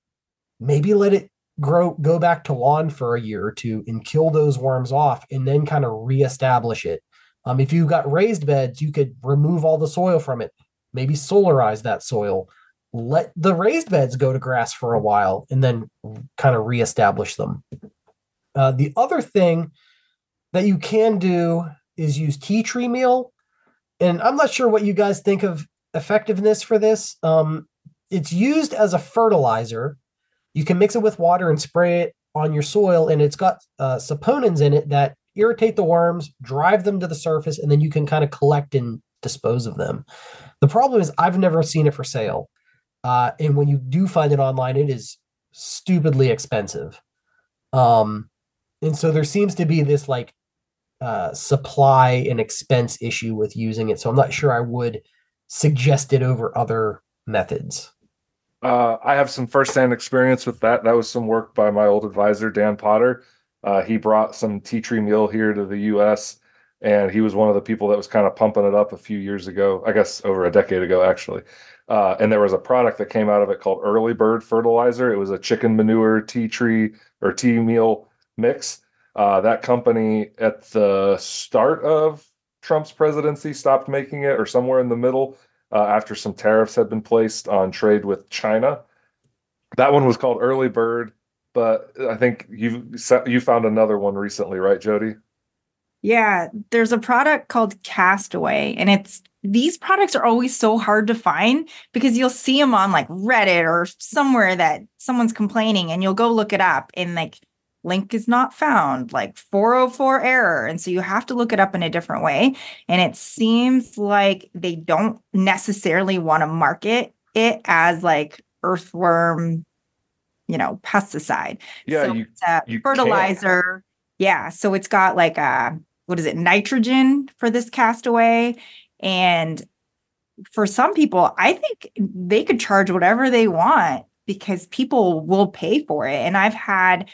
maybe let it grow, go back to lawn for a year or two and kill those worms off and then kind of reestablish it. Um, if you've got raised beds, you could remove all the soil from it, maybe solarize that soil, let the raised beds go to grass for a while, and then kind of reestablish them. Uh, the other thing that you can do is use tea tree meal. And I'm not sure what you guys think of effectiveness for this. Um, it's used as a fertilizer. You can mix it with water and spray it on your soil, and it's got uh, saponins in it that irritate the worms, drive them to the surface, and then you can kind of collect and dispose of them. The problem is I've never seen it for sale. Uh, and when you do find it online, it is stupidly expensive. Um, and so there seems to be this like uh, supply and expense issue with using it. So I'm not sure I would suggest it over other methods. Uh, I have some firsthand experience with that. That was some work by my old advisor, Dan Potter. Uh, he brought some tea tree meal here to the U S, and he was one of the people that was kind of pumping it up a few years ago, I guess over a decade ago, actually. Uh, and there was a product that came out of it called Early Bird Fertilizer. It was a chicken manure tea tree or tea meal mix. Uh, that company at the start of Trump's presidency stopped making it, or somewhere in the middle, uh, after some tariffs had been placed on trade with China. That one was called Early Bird, but I think you you found another one recently, right, Jody? Yeah, there's a product called Castaway, and it's these products are always so hard to find because you'll see them on like Reddit or somewhere that someone's complaining, and you'll go look it up and like link is not found, like four oh four error. And so you have to look it up in a different way. And it seems like they don't necessarily want to market it as like earthworm, you know, pesticide. Yeah, so you, it's a you fertilizer. Can't. Yeah. So it's got like a, what is it, nitrogen for this Castaway. And for some people, I think they could charge whatever they want because people will pay for it. And I've had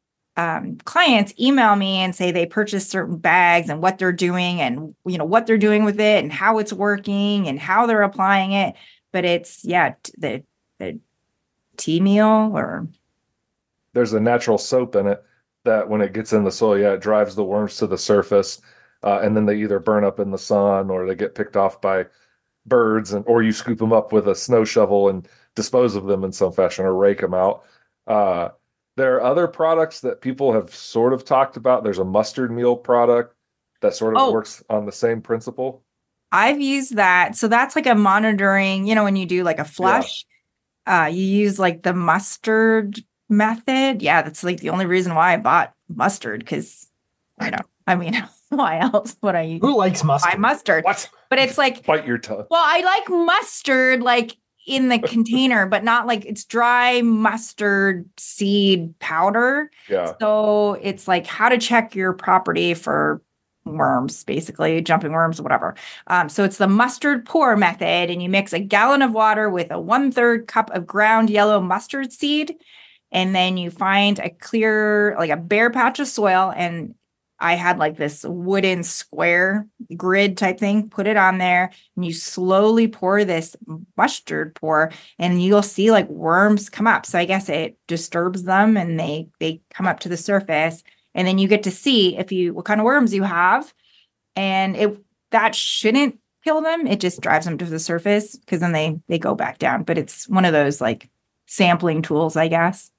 um, clients email me and say they purchased certain bags and what they're doing and, you know, what they're doing with it and how it's working and how they're applying it. But it's, yeah, t- the, the tea meal or. There's a natural soap in it that when it gets in the soil, yeah, it drives the worms to the surface. Uh, and then they either burn up in the sun or they get picked off by birds, and or you scoop them up with a snow shovel and dispose of them in some fashion or rake them out. Uh, there are other products that people have sort of talked about. There's a mustard meal product that sort of Oh. works on the same principle. I've used that. So that's like a monitoring, you know, when you do like a flush, yeah. uh, you use like the mustard method. Yeah, that's like the only reason why I bought mustard because I know. I mean, why else would I use? Who likes mustard? Buy mustard. What? But it's like, Bite your tongue. well, I like mustard like in the container, but not like it's dry mustard seed powder. Yeah. So it's like how to check your property for worms, basically jumping worms, whatever. Um, so it's the mustard pour method, and you mix a gallon of water with a one third cup of ground yellow mustard seed. And then you find a clear, like a bare patch of soil. And I had like this wooden square grid type thing, put it on there, and you slowly pour this mustard pour, and you'll see like worms come up. So I guess it disturbs them and they they come up to the surface. And then you get to see if you what kind of worms you have. And it that shouldn't kill them. It just drives them to the surface because then they they go back down. But it's one of those like sampling tools, I guess.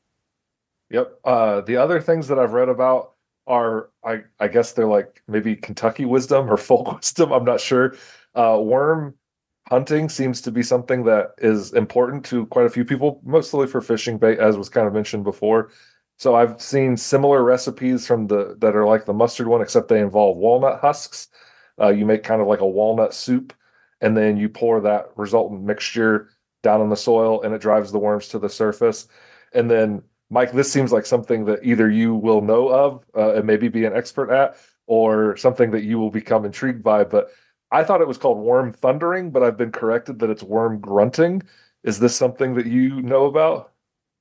Yep. Uh, the other things that I've read about are, I, I guess they're like maybe Kentucky wisdom or folk wisdom. I'm not sure. Uh, worm hunting seems to be something that is important to quite a few people, mostly for fishing bait, as was kind of mentioned before. So I've seen similar recipes from the that are like the mustard one, except they involve walnut husks. Uh, you make kind of like a walnut soup, and then you pour that resultant mixture down in the soil, and it drives the worms to the surface. And then, Mike, this seems like something that either you will know of uh, and maybe be an expert at, or something that you will become intrigued by. But I thought it was called worm thundering, but I've been corrected that it's worm grunting. Is this something that you know about?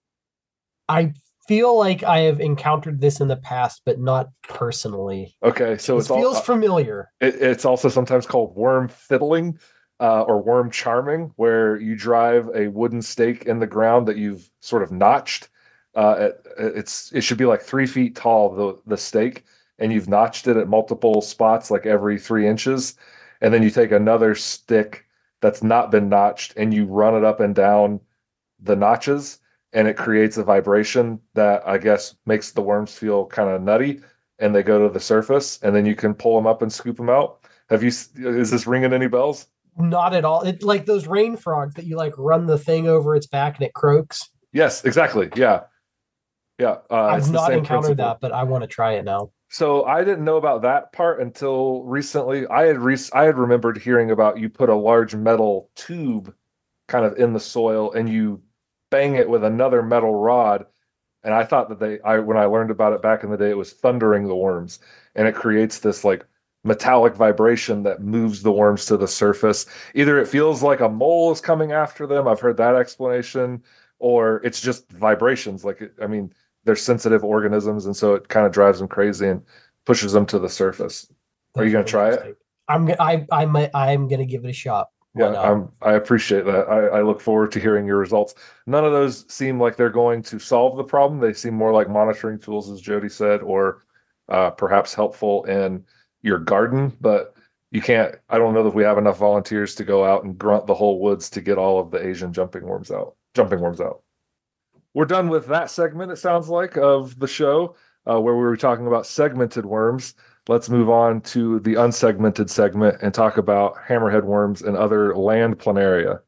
I feel like I have encountered this in the past, but not personally. Okay, so It it's feels all, familiar. It, it's also sometimes called worm fiddling uh, or worm charming, where you drive a wooden stake in the ground that you've sort of notched. Uh, it, it's it should be like three feet tall, the the stake, and you've notched it at multiple spots, like every three inches, and then you take another stick that's not been notched and you run it up and down the notches, and it creates a vibration that I guess makes the worms feel kind of nutty, and they go to the surface, and then you can pull them up and scoop them out. Have you? Is this ringing any bells? Not at all. It's like those rain frogs that you like run the thing over its back and it croaks. Yes, exactly. Yeah, yeah. Uh, I've not encountered principle. that, but I want to try it now. So I didn't know about that part until recently. I had re- I had remembered hearing about you put a large metal tube kind of in the soil and you bang it with another metal rod. And I thought that they, I when I learned about it back in the day, it was thundering the worms, and it creates this like metallic vibration that moves the worms to the surface. Either it feels like a mole is coming after them. I've heard that explanation, or it's just vibrations. Like it, I mean, they're sensitive organisms, and so it kind of drives them crazy and pushes them to the surface. Are you going to try it? I'm I I might I'm going to give it a shot. Yeah, I'm, I appreciate that. I, I look forward to hearing your results. None of those seem like they're going to solve the problem. They seem more like monitoring tools, as Jody said, or uh, perhaps helpful in your garden. But you can't, I don't know that we have enough volunteers to go out and grunt the whole woods to get all of the Asian jumping worms out, jumping worms out. We're done with that segment, it sounds like, of the show, uh, where we were talking about segmented worms. Let's move on to the unsegmented segment and talk about hammerhead worms and other land planaria.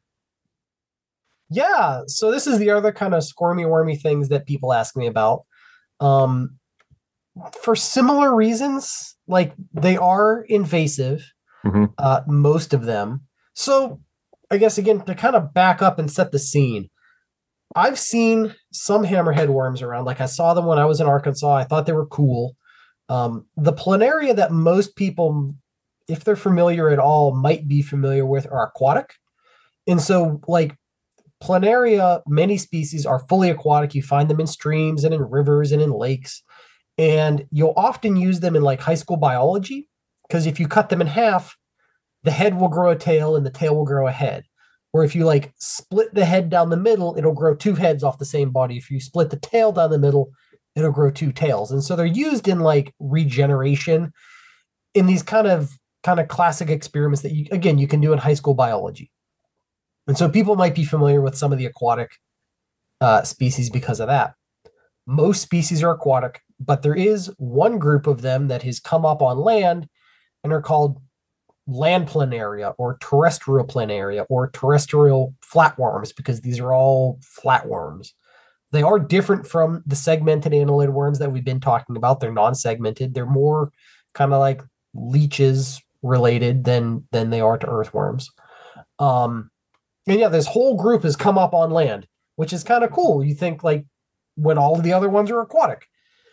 Yeah, so this is the other kind of squirmy, wormy things that people ask me about. Um, for similar reasons, like they are invasive, mm-hmm. uh, most of them. So I guess, again, to kind of back up and set the scene, I've seen some hammerhead worms around. Like I saw them when I was in Arkansas. I thought they were cool. Um, the planaria that most people, if they're familiar at all, might be familiar with are aquatic. And so like planaria, many species are fully aquatic. You find them in streams and in rivers and in lakes. And you'll often use them in like high school biology, because if you cut them in half, the head will grow a tail and the tail will grow a head. Or if you like split the head down the middle, it'll grow two heads off the same body. If you split the tail down the middle, it'll grow two tails. And so they're used in like regeneration in these kind of kind of classic experiments that you, again, you can do in high school biology. And so people might be familiar with some of the aquatic uh, species because of that. Most species are aquatic, but there is one group of them that has come up on land and are called land planaria or terrestrial planaria or terrestrial flatworms, because these are all flatworms. They are different from the segmented annelid worms that we've been talking about. They're non-segmented. They're more kind of like leeches related than, than they are to earthworms. Um, and yeah, this whole group has come up on land, which is kind of cool. You think like when all of the other ones are aquatic.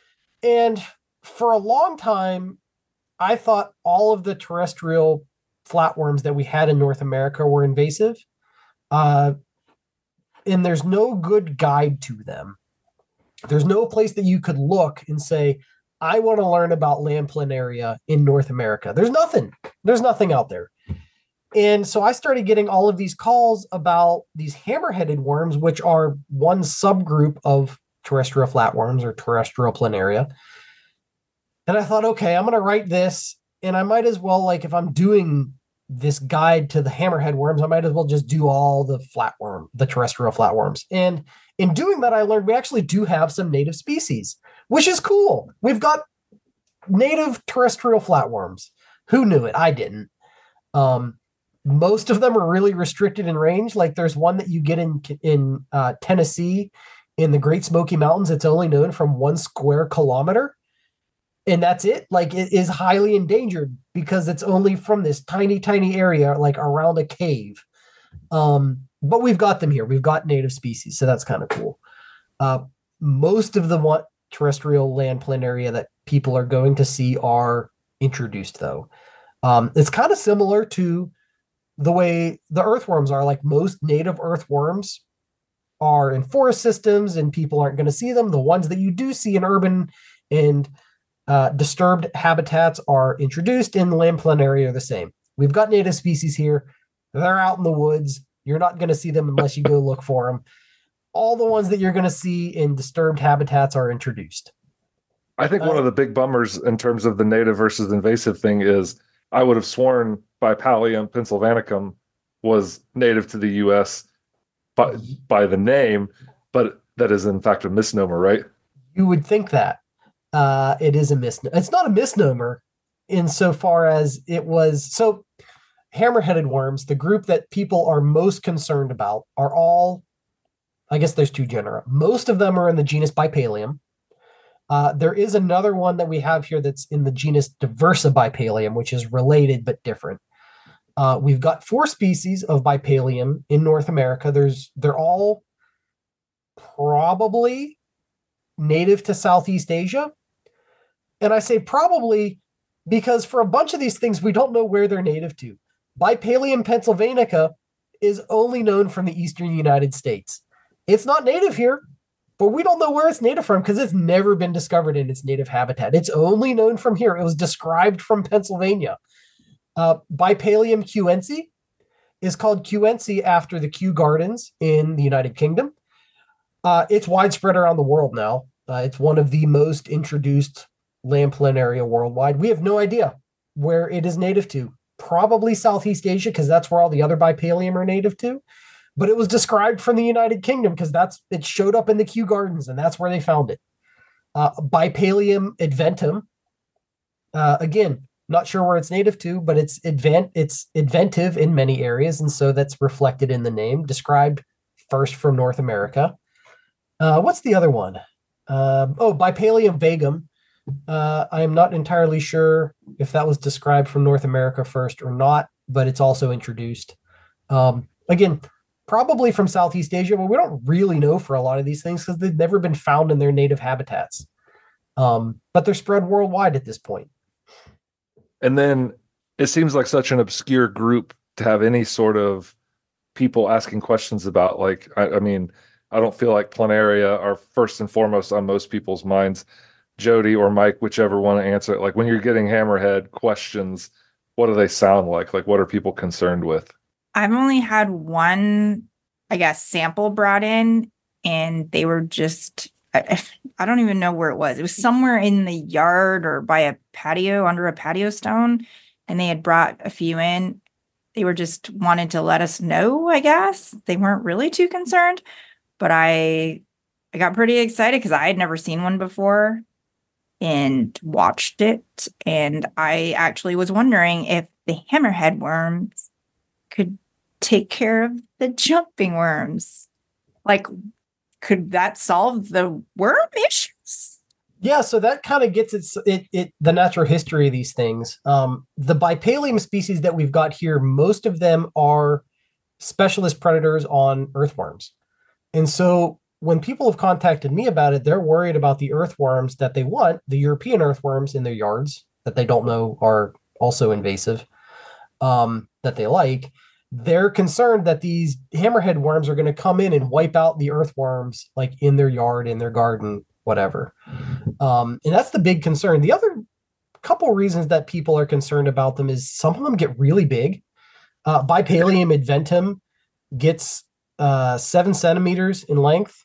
And for a long time, I thought all of the terrestrial flatworms that we had in North America were invasive. Uh, and there's no good guide to them. There's no place that you could look and say, I want to learn about land planaria in North America. There's nothing. There's nothing out there. And so I started getting all of these calls about these hammer-headed worms, which are one subgroup of terrestrial flatworms or terrestrial planaria. And I thought, okay, I'm going to write this, and I might as well, like, if I'm doing this guide to the hammerhead worms, I might as well just do all the flatworm, the terrestrial flatworms. And in doing that, I learned we actually do have some native species, which is cool. We've got native terrestrial flatworms. Who knew it? I didn't. Um, most of them are really restricted in range. Like there's one that you get in in uh, Tennessee in the Great Smoky Mountains. It's only known from one square kilometer. and that's it. Like, it is highly endangered because it's only from this tiny, tiny area, like around a cave. Um, but we've got them here. We've got native species, so that's kind of cool. Uh, most of the one terrestrial land planaria that people are going to see are introduced, though. Um, it's kind of similar to the way the earthworms are. Like, most native earthworms are in forest systems and people aren't going to see them. The ones that you do see in urban and uh, disturbed habitats are introduced, in the land planaria are the same. We've got native species here. They're out in the woods. You're not going to see them unless you go look for them. All the ones that you're going to see in disturbed habitats are introduced. I think one of the big bummers in terms of the native versus invasive thing is I would have sworn Bipalium pennsylvanicum was native to the U S by, by the name, but that is in fact a misnomer, right? You would think that. Uh, it is a misnomer. It's not a misnomer insofar as it was. So hammer-headed worms, the group that people are most concerned about, are all, I guess there's two genera. Most of them are in the genus Bipalium. Uh, there is another one that we have here that's in the genus Diversa Bipalium, which is related but different. Uh, we've got four species of Bipalium in North America. There's they're all probably native to Southeast Asia. And I say probably because for a bunch of these things, we don't know where they're native to. Bipalium pennsylvanica is only known from the eastern United States. It's not native here, but we don't know where it's native from because it's never been discovered in its native habitat. It's only known from here. It was described from Pennsylvania. Uh, Bipalium kewensi is called Kewensi after the Kew Gardens in the United Kingdom. Uh, it's widespread around the world now. Uh, it's one of the most introduced land planaria worldwide. We have no idea where it is native to. Probably Southeast Asia, because that's where all the other Bipalium are native to. But it was described from the United Kingdom because that's it showed up in the Kew Gardens, and that's where they found it. Uh, Bipalium adventum, uh, again, not sure where it's native to, but it's advent it's adventive in many areas, and so that's reflected in the name. Described first from North America. Uh, what's the other one? Uh, oh, Bipalium vagum. Uh, I am not entirely sure if that was described from North America first or not, but it's also introduced. Um, again, probably from Southeast Asia, but we don't really know for a lot of these things because they've never been found in their native habitats. Um, but they're spread worldwide at this point. And then it seems like such an obscure group to have any sort of people asking questions about. Like, I, I mean, I don't feel like planaria are first and foremost on most people's minds. Jody or Mike, whichever one to answer it. Like, when you're getting hammerhead questions, what do they sound like? Like, what are people concerned with? I've only had one, I guess, sample brought in, and they were just, I, I don't even know where it was. It was somewhere in the yard or by a patio, under a patio stone, and they had brought a few in. They were just wanted to let us know, I guess. They weren't really too concerned, but I, I got pretty excited because I had never seen one before and watched it. And I actually was wondering if the hammerhead worms could take care of the jumping worms. Like, could that solve the worm issues? Yeah, so that kind of gets its, it, it the natural history of these things. Um, the Bipalium species that we've got here, most of them are specialist predators on earthworms. And so when people have contacted me about it, they're worried about the earthworms that they want, the European earthworms in their yards that they don't know are also invasive, um, that they like. They're concerned that these hammerhead worms are going to come in and wipe out the earthworms, like in their yard, in their garden, whatever. Um, and that's the big concern. The other couple reasons that people are concerned about them is some of them get really big. Uh, Bipalium adventum gets uh, seven centimeters in length,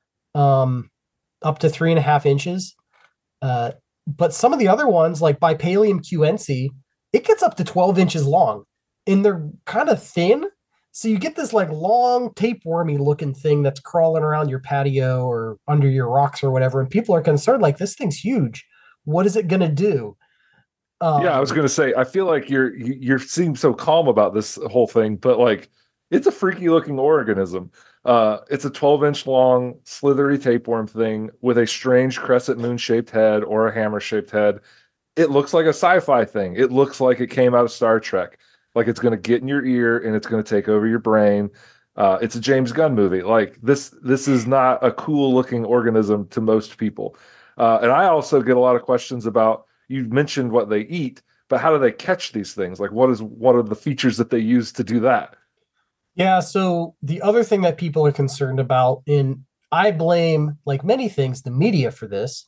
um, up to three and a half inches. Uh, but some of the other ones, like Bipalium kewensi, it gets up to twelve inches long, and they're kind of thin. So you get this like long tapewormy looking thing that's crawling around your patio or under your rocks or whatever. And people are concerned, like, this thing's huge. What is it going to do? Um, yeah, I was going to say, I feel like you're, you you seem so calm about this whole thing, but like, it's a freaky looking organism. Uh, it's a twelve inch long, slithery tapeworm thing with a strange crescent moon shaped head or a hammer shaped head. It looks like a sci-fi thing. It looks like it came out of Star Trek. Like it's going to get in your ear and it's going to take over your brain. Uh, it's a James Gunn movie. Like this, this is not a cool looking organism to most people. Uh, and I also get a lot of questions about, you mentioned what they eat, but how do they catch these things? Like what is, what are the features that they use to do that? Yeah. So the other thing that people are concerned about, and I blame, like many things, the media for this.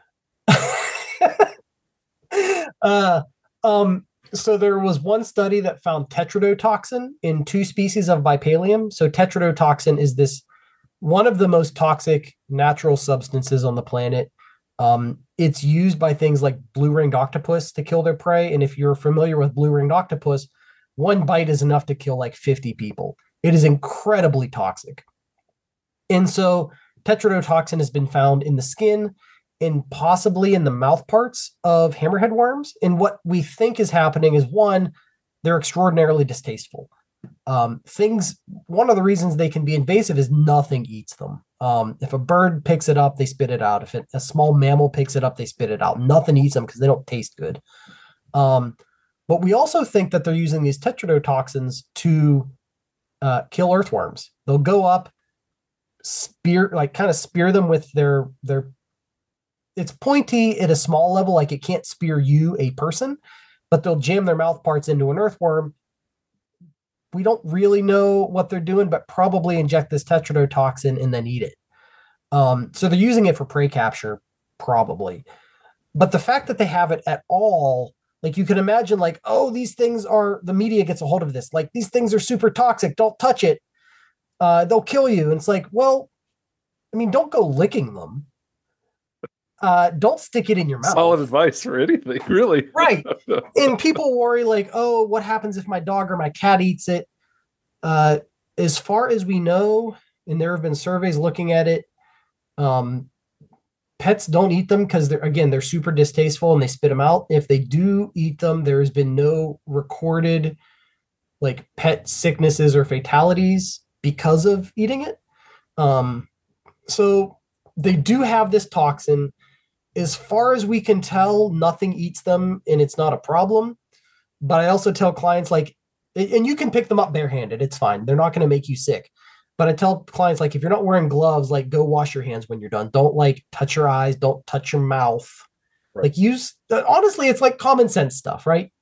uh, um, So there was one study that found tetrodotoxin in two species of Bipalium. So tetrodotoxin is this one of the most toxic natural substances on the planet. Um, it's used by things like blue-ringed octopus to kill their prey. And if you're familiar with blue-ringed octopus, one bite is enough to kill like fifty people. It is incredibly toxic. And so tetrodotoxin has been found in the skin and possibly in the mouth parts of hammerhead worms. And what we think is happening is, one, they're extraordinarily distasteful. Um, things, one of the reasons they can be invasive is nothing eats them. Um, if a bird picks it up, they spit it out. If it, a small mammal picks it up, they spit it out. Nothing eats them because they don't taste good. Um, but we also think that they're using these tetrodotoxins to uh, kill earthworms. They'll go up, spear, like kind of spear them with their, their, it's pointy at a small level, like it can't spear you, a person, but they'll jam their mouth parts into an earthworm. We don't really know what they're doing, but probably inject this tetrodotoxin and then eat it. Um, so they're using it for prey capture, probably. But the fact that they have it at all, like you can imagine, like, oh, these things are, the media gets a hold of this. Like, these things are super toxic. Don't touch it. Uh, they'll kill you. And it's like, well, I mean, don't go licking them. Uh, don't stick it in your mouth. Solid advice for anything, really. Right. And people worry like, oh, what happens if my dog or my cat eats it? Uh, as far as we know, and there have been surveys looking at it, um, pets don't eat them because they're, again, they're super distasteful and they spit them out. If they do eat them, there has been no recorded like pet sicknesses or fatalities because of eating it. Um, so they do have this toxin. As far as we can tell, nothing eats them and it's not a problem. But I also tell clients, like, and you can pick them up barehanded. It's fine. They're not going to make you sick. But I tell clients, like, if you're not wearing gloves, like, go wash your hands when you're done. Don't like touch your eyes. Don't touch your mouth. Right. Like use, honestly, it's like common sense stuff, right?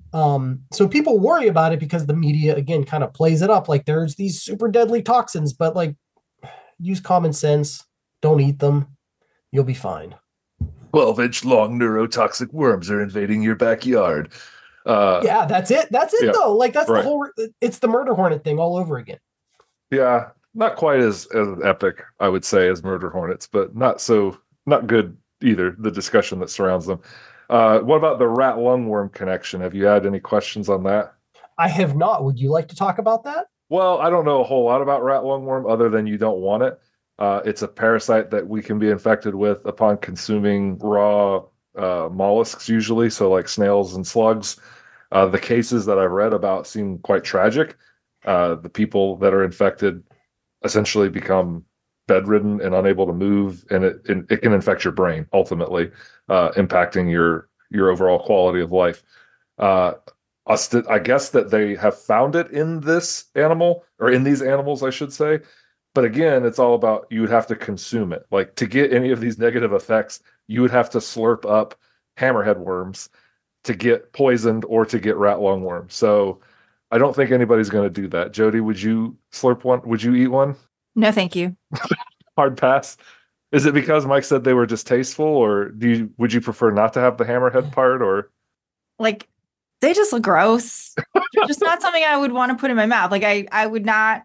Um, so people worry about it because the media, again, kind of plays it up. Like there's these super deadly toxins, but like use common sense. Don't eat them. You'll be fine. twelve inch long neurotoxic worms are invading your backyard. Uh, yeah, that's it. That's it, yeah, though. Like, that's right. The whole, it's the murder hornet thing all over again. Yeah, not quite as, as epic, I would say, as murder hornets, but not so, not good either, the discussion that surrounds them. Uh, what about the rat lungworm connection? Have you had any questions on that? I have not. Would you like to talk about that? Well, I don't know a whole lot about rat lungworm other than you don't want it. Uh, it's a parasite that we can be infected with upon consuming raw uh, mollusks, usually, so like snails and slugs. Uh, the cases that I've read about seem quite tragic. Uh, the people that are infected essentially become bedridden and unable to move, and it it, it can infect your brain, ultimately, uh, impacting your your overall quality of life. Uh, I guess that they have found it in this animal, or in these animals, I should say. But again, it's all about, you would have to consume it. Like, to get any of these negative effects, you would have to slurp up hammerhead worms to get poisoned or to get rat lungworm. So I don't think anybody's going to do that. Jody, would you slurp one? Would you eat one? No, thank you. Hard pass. Is it because Mike said they were distasteful, or do you, would you prefer not to have the hammerhead part, or? Like, they just look gross. Just not something I would want to put in my mouth. Like, I, I would not.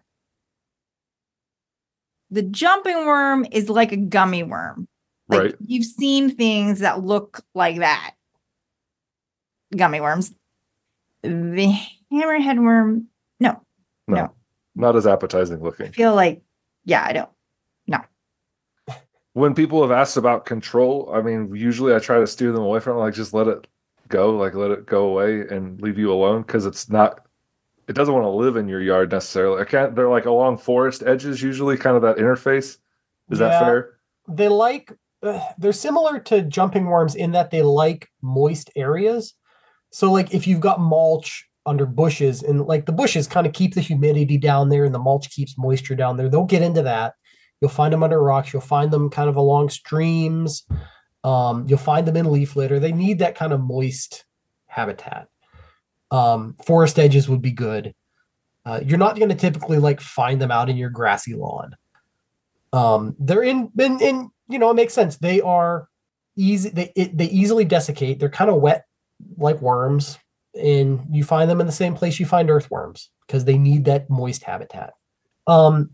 The jumping worm is like a gummy worm. Like, right. You've seen things that look like that. Gummy worms. The hammerhead worm, no, no. No. Not as appetizing looking. I feel like, yeah, I don't. No. When people have asked about control, I mean, usually I try to steer them away from it. Like, just let it go. Like, let it go away and leave you alone, because it's not it doesn't want to live in your yard necessarily. I can't. They're like along forest edges, usually, kind of that interface. Is Yeah. that fair? They like, uh, they're similar to jumping worms in that they like moist areas. So like if you've got mulch under bushes and like the bushes kind of keep the humidity down there and the mulch keeps moisture down there, they'll get into that. You'll find them under rocks. You'll find them kind of along streams. Um, you'll find them in leaf litter. They need that kind of moist habitat. Um, forest edges would be good. Uh, you're not going to typically like find them out in your grassy lawn. Um, they're in, in, in, you know, it makes sense. They are easy. They, it, they easily desiccate. They're kind of wet like worms, and you find them in the same place you find earthworms because they need that moist habitat. Um,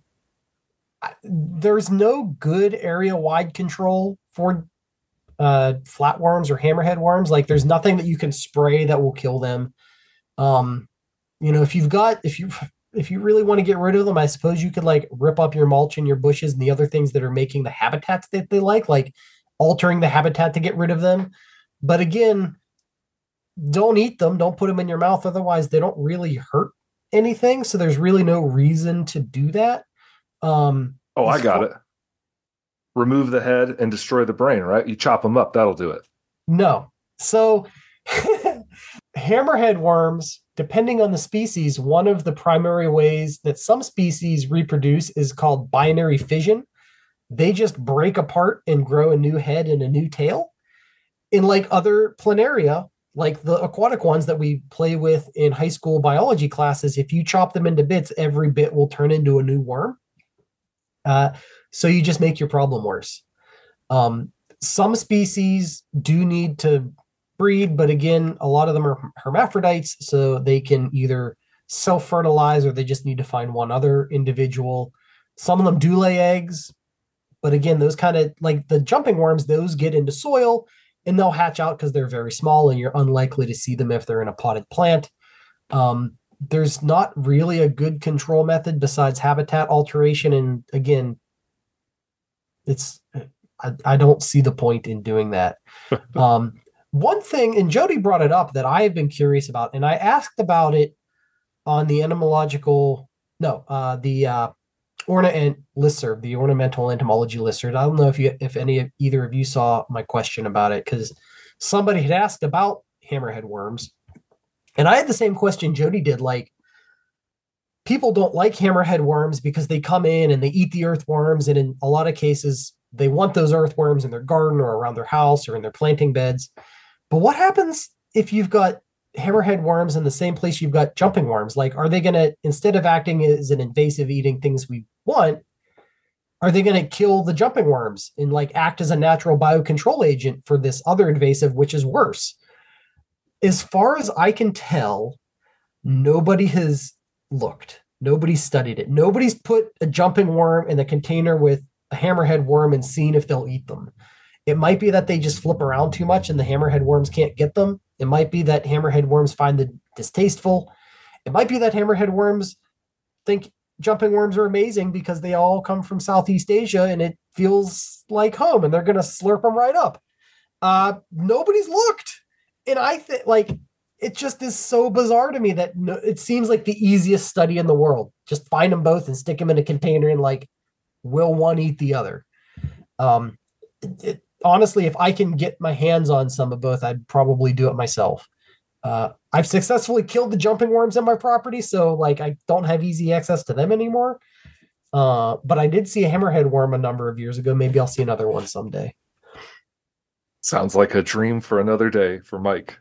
there's no good area wide control for uh, flatworms or hammerhead worms. Like there's nothing that you can spray that will kill them. Um, you know, if you've got, if you, if you really want to get rid of them, I suppose you could like rip up your mulch and your bushes and the other things that are making the habitats that they like, like altering the habitat to get rid of them. But again, don't eat them. Don't put them in your mouth. Otherwise, they don't really hurt anything. So there's really no reason to do that. Um, oh, I got far- it. Remove the head and destroy the brain, right? You chop them up. That'll do it. No. So hammerhead worms, depending on the species, one of the primary ways that some species reproduce is called binary fission. They just break apart and grow a new head and a new tail. In like other planaria, like the aquatic ones that we play with in high school biology classes, if you chop them into bits, every bit will turn into a new worm. Uh, so you just make your problem worse. Um, some species do need to breed, but again, a lot of them are hermaphrodites, so they can either self-fertilize or they just need to find one other individual. Some of them do lay eggs, but again, those kind of like the jumping worms, those get into soil and they'll hatch out because they're very small and you're unlikely to see them if they're in a potted plant. Um, there's not really a good control method besides habitat alteration. And again, it's, I, I don't see the point in doing that. um, one thing, and Jody brought it up that I have been curious about, and I asked about it on the entomological, no, uh, the uh, orna listserv, the ornamental entomology listserv. I don't know if you, if any of either of you saw my question about it, because somebody had asked about hammerhead worms, and I had the same question Jody did. Like, people don't like hammerhead worms because they come in and they eat the earthworms, and in a lot of cases, they want those earthworms in their garden or around their house or in their planting beds. But what happens if you've got hammerhead worms in the same place you've got jumping worms? Like, are they going to, instead of acting as an invasive eating things we want, are they going to kill the jumping worms and like act as a natural biocontrol agent for this other invasive, which is worse? As far as I can tell, nobody has looked. Nobody's studied it. Nobody's put a jumping worm in a container with a hammerhead worm and seen if they'll eat them. It might be that they just flip around too much and the hammerhead worms can't get them. It might be that hammerhead worms find it distasteful. It might be that hammerhead worms think jumping worms are amazing because they all come from Southeast Asia and it feels like home and they're going to slurp them right up. Uh, nobody's looked. And I think like, it just is so bizarre to me that no, it seems like the easiest study in the world. Just find them both and stick them in a container and like, will one eat the other? Um, it, it, honestly, if I can get my hands on some of both, I'd probably do it myself. Uh, I've successfully killed the jumping worms in my property, so like I don't have easy access to them anymore. Uh, but I did see a hammerhead worm a number of years ago. Maybe I'll see another one someday. Sounds like a dream for another day for Mike.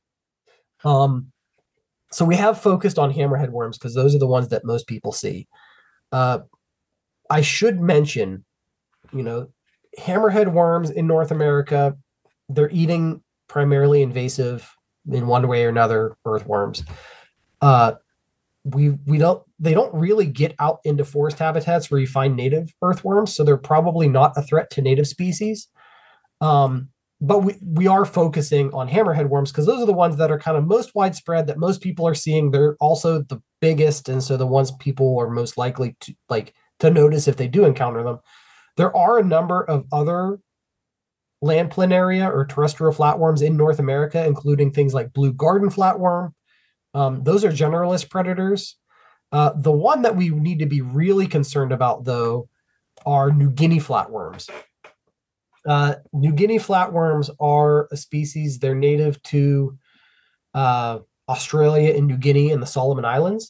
Um, so we have focused on hammerhead worms because those are the ones that most people see. Uh, I should mention, you know, hammerhead worms in North America, they're eating primarily invasive in one way or another earthworms. Uh, we we don't they don't really get out into forest habitats where you find native earthworms, so they're probably not a threat to native species. Um, but we, we are focusing on hammerhead worms because those are the ones that are kind of most widespread, that most people are seeing. They're also the biggest, and so the ones people are most likely to like to notice if they do encounter them. There are a number of other land planaria or terrestrial flatworms in North America, including things like blue garden flatworm, Um, those are generalist predators. Uh, the one that we need to be really concerned about, though, are New Guinea flatworms. Uh, New Guinea flatworms are a species. They're native to uh, Australia and New Guinea and the Solomon Islands.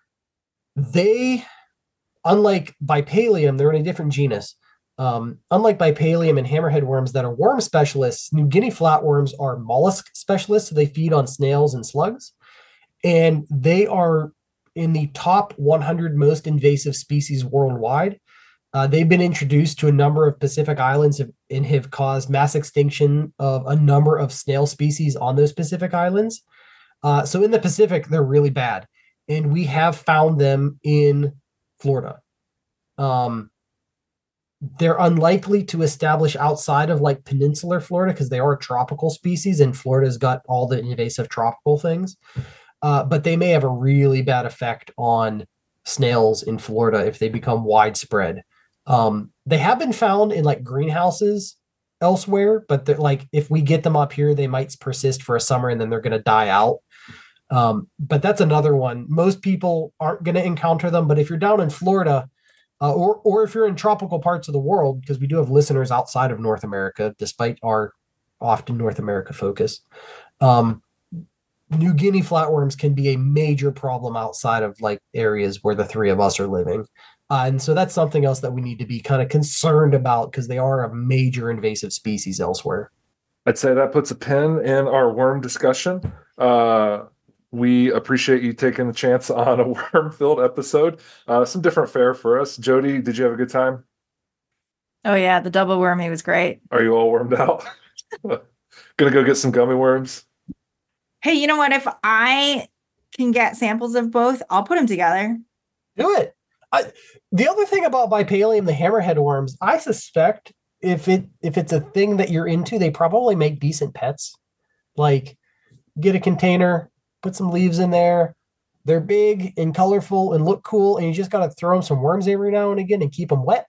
They, unlike Bipalium, they're in a different genus. Um, unlike Bipalium and hammerhead worms that are worm specialists, New Guinea flatworms are mollusk specialists. So they feed on snails and slugs. And they are in the top one hundred most invasive species worldwide. Uh, they've been introduced to a number of Pacific islands and have caused mass extinction of a number of snail species on those Pacific islands. Uh, so in the Pacific, they're really bad. And we have found them in Florida. Um, they're unlikely to establish outside of like peninsular Florida because they are a tropical species and Florida's got all the invasive tropical things. Uh, but they may have a really bad effect on snails in Florida if they become widespread. Um, they have been found in like greenhouses elsewhere, but they're like, if we get them up here, they might persist for a summer and then they're going to die out. Um, but that's another one. Most people aren't going to encounter them, but if you're down in Florida, uh, or, or if you're in tropical parts of the world, because we do have listeners outside of North America, despite our often North America focus, um, New Guinea flatworms can be a major problem outside of like areas where the three of us are living. Uh, and so that's something else that we need to be kind of concerned about because they are a major invasive species elsewhere. I'd say that puts a pin in our worm discussion. Uh, we appreciate you taking the chance on a worm-filled episode. Uh, some different fare for us. Jody, did you have a good time? Oh, yeah. The double wormy was great. Are you all wormed out? Gonna go get some gummy worms? Hey, you know what? If I can get samples of both, I'll put them together. Do it. I, the other thing about Bipalium, the hammerhead worms, I suspect if it if it's a thing that you're into, they probably make decent pets. Like, get a container, put some leaves in there. They're big and colorful and look cool, and you just got to throw them some worms every now and again and keep them wet.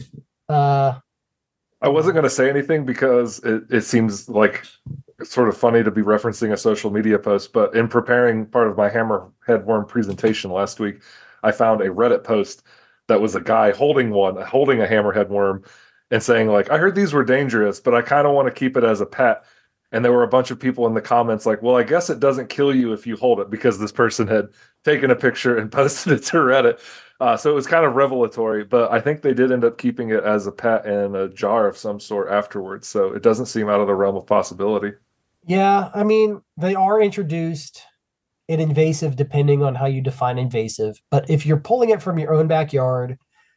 Uh, I wasn't going to say anything because it, it seems like it's sort of funny to be referencing a social media post, but in preparing part of my hammerhead worm presentation last week, I found a Reddit post that was a guy holding one, holding a hammerhead worm and saying like, I heard these were dangerous, but I kind of want to keep it as a pet. And there were a bunch of people in the comments like, well, I guess it doesn't kill you if you hold it because this person had taken a picture and posted it to Reddit. Uh, so it was kind of revelatory, but I think they did end up keeping it as a pet in a jar of some sort afterwards. So it doesn't seem out of the realm of possibility. Yeah, I mean, they are introduced in invasive depending on how you define invasive. But if you're pulling it from your own backyard,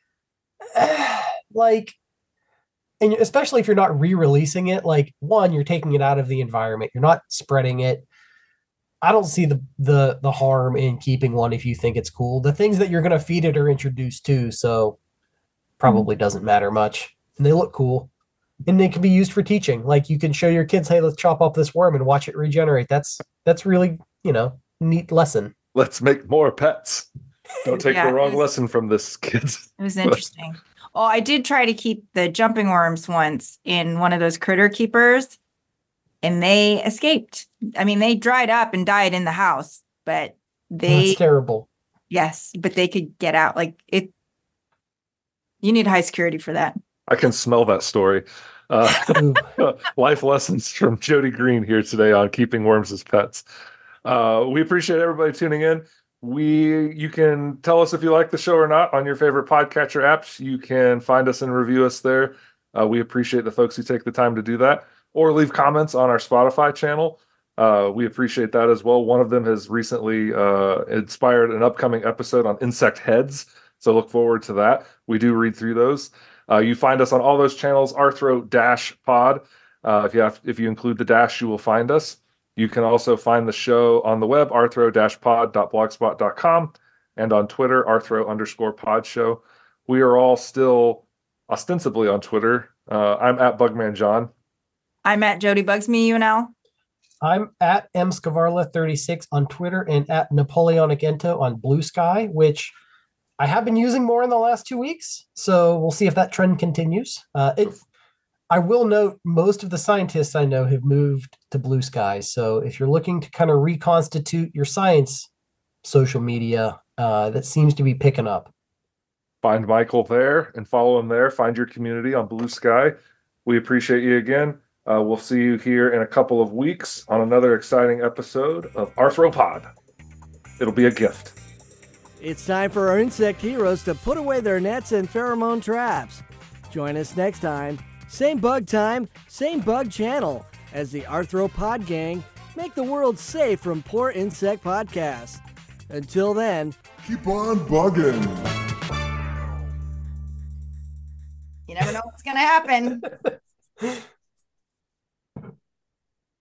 like, and especially if you're not re-releasing it, like, one, you're taking it out of the environment. You're not spreading it. I don't see the the the harm in keeping one if you think it's cool. The things that you're going to feed it are introduced too, so probably doesn't matter much. And they look cool. And they can be used for teaching. Like, you can show your kids, hey, let's chop up this worm and watch it regenerate. That's that's really, you know, neat lesson. Let's make more pets. Don't take Yeah, the wrong it was- lesson from this, kids. It was interesting. Oh, I did try to keep the jumping worms once in one of those critter keepers, and they escaped. I mean, they dried up and died in the house, but they, That's terrible. yes, but they could get out. Like, it, you need high security for that. I can smell that story. Uh, Ooh. life lessons from Jody Green here today on keeping worms as pets. Uh, we appreciate everybody tuning in. We, you can tell us if you like the show or not on your favorite podcatcher apps. You can find us and review us there. Uh, we appreciate the folks who take the time to do that, or leave comments on our Spotify channel. Uh, we appreciate that as well. One of them has recently uh, inspired an upcoming episode on insect heads, so look forward to that. We do read through those. Uh, you find us on all those channels, Arthro-Pod. Uh, if you have, if you include the dash, you will find us. You can also find the show on the web, arthro dash pod dot blogspot dot com, and on Twitter, arthro underscore pod show. We are all still ostensibly on Twitter. Uh, I'm at Bugman John. I'm at Jody Bugs Me U N L. I'm at M Scavarla thirty-six on Twitter and at Napoleonic Ento on Blue Sky, which I have been using more in the last two weeks. So we'll see if that trend continues. Uh, it, I will note most of the scientists I know have moved to Blue Sky. So if you're looking to kind of reconstitute your science social media, uh, that seems to be picking up. Find Michael there and follow him there. Find your community on Blue Sky. We appreciate you again. Uh, we'll see you here in a couple of weeks on another exciting episode of Arthropod. It'll be a gift. It's time for our insect heroes to put away their nets and pheromone traps. Join us next time, same bug time, same bug channel, as the Arthropod gang make the world safe from poor insect podcasts. Until then, keep on bugging. You never know what's going to happen.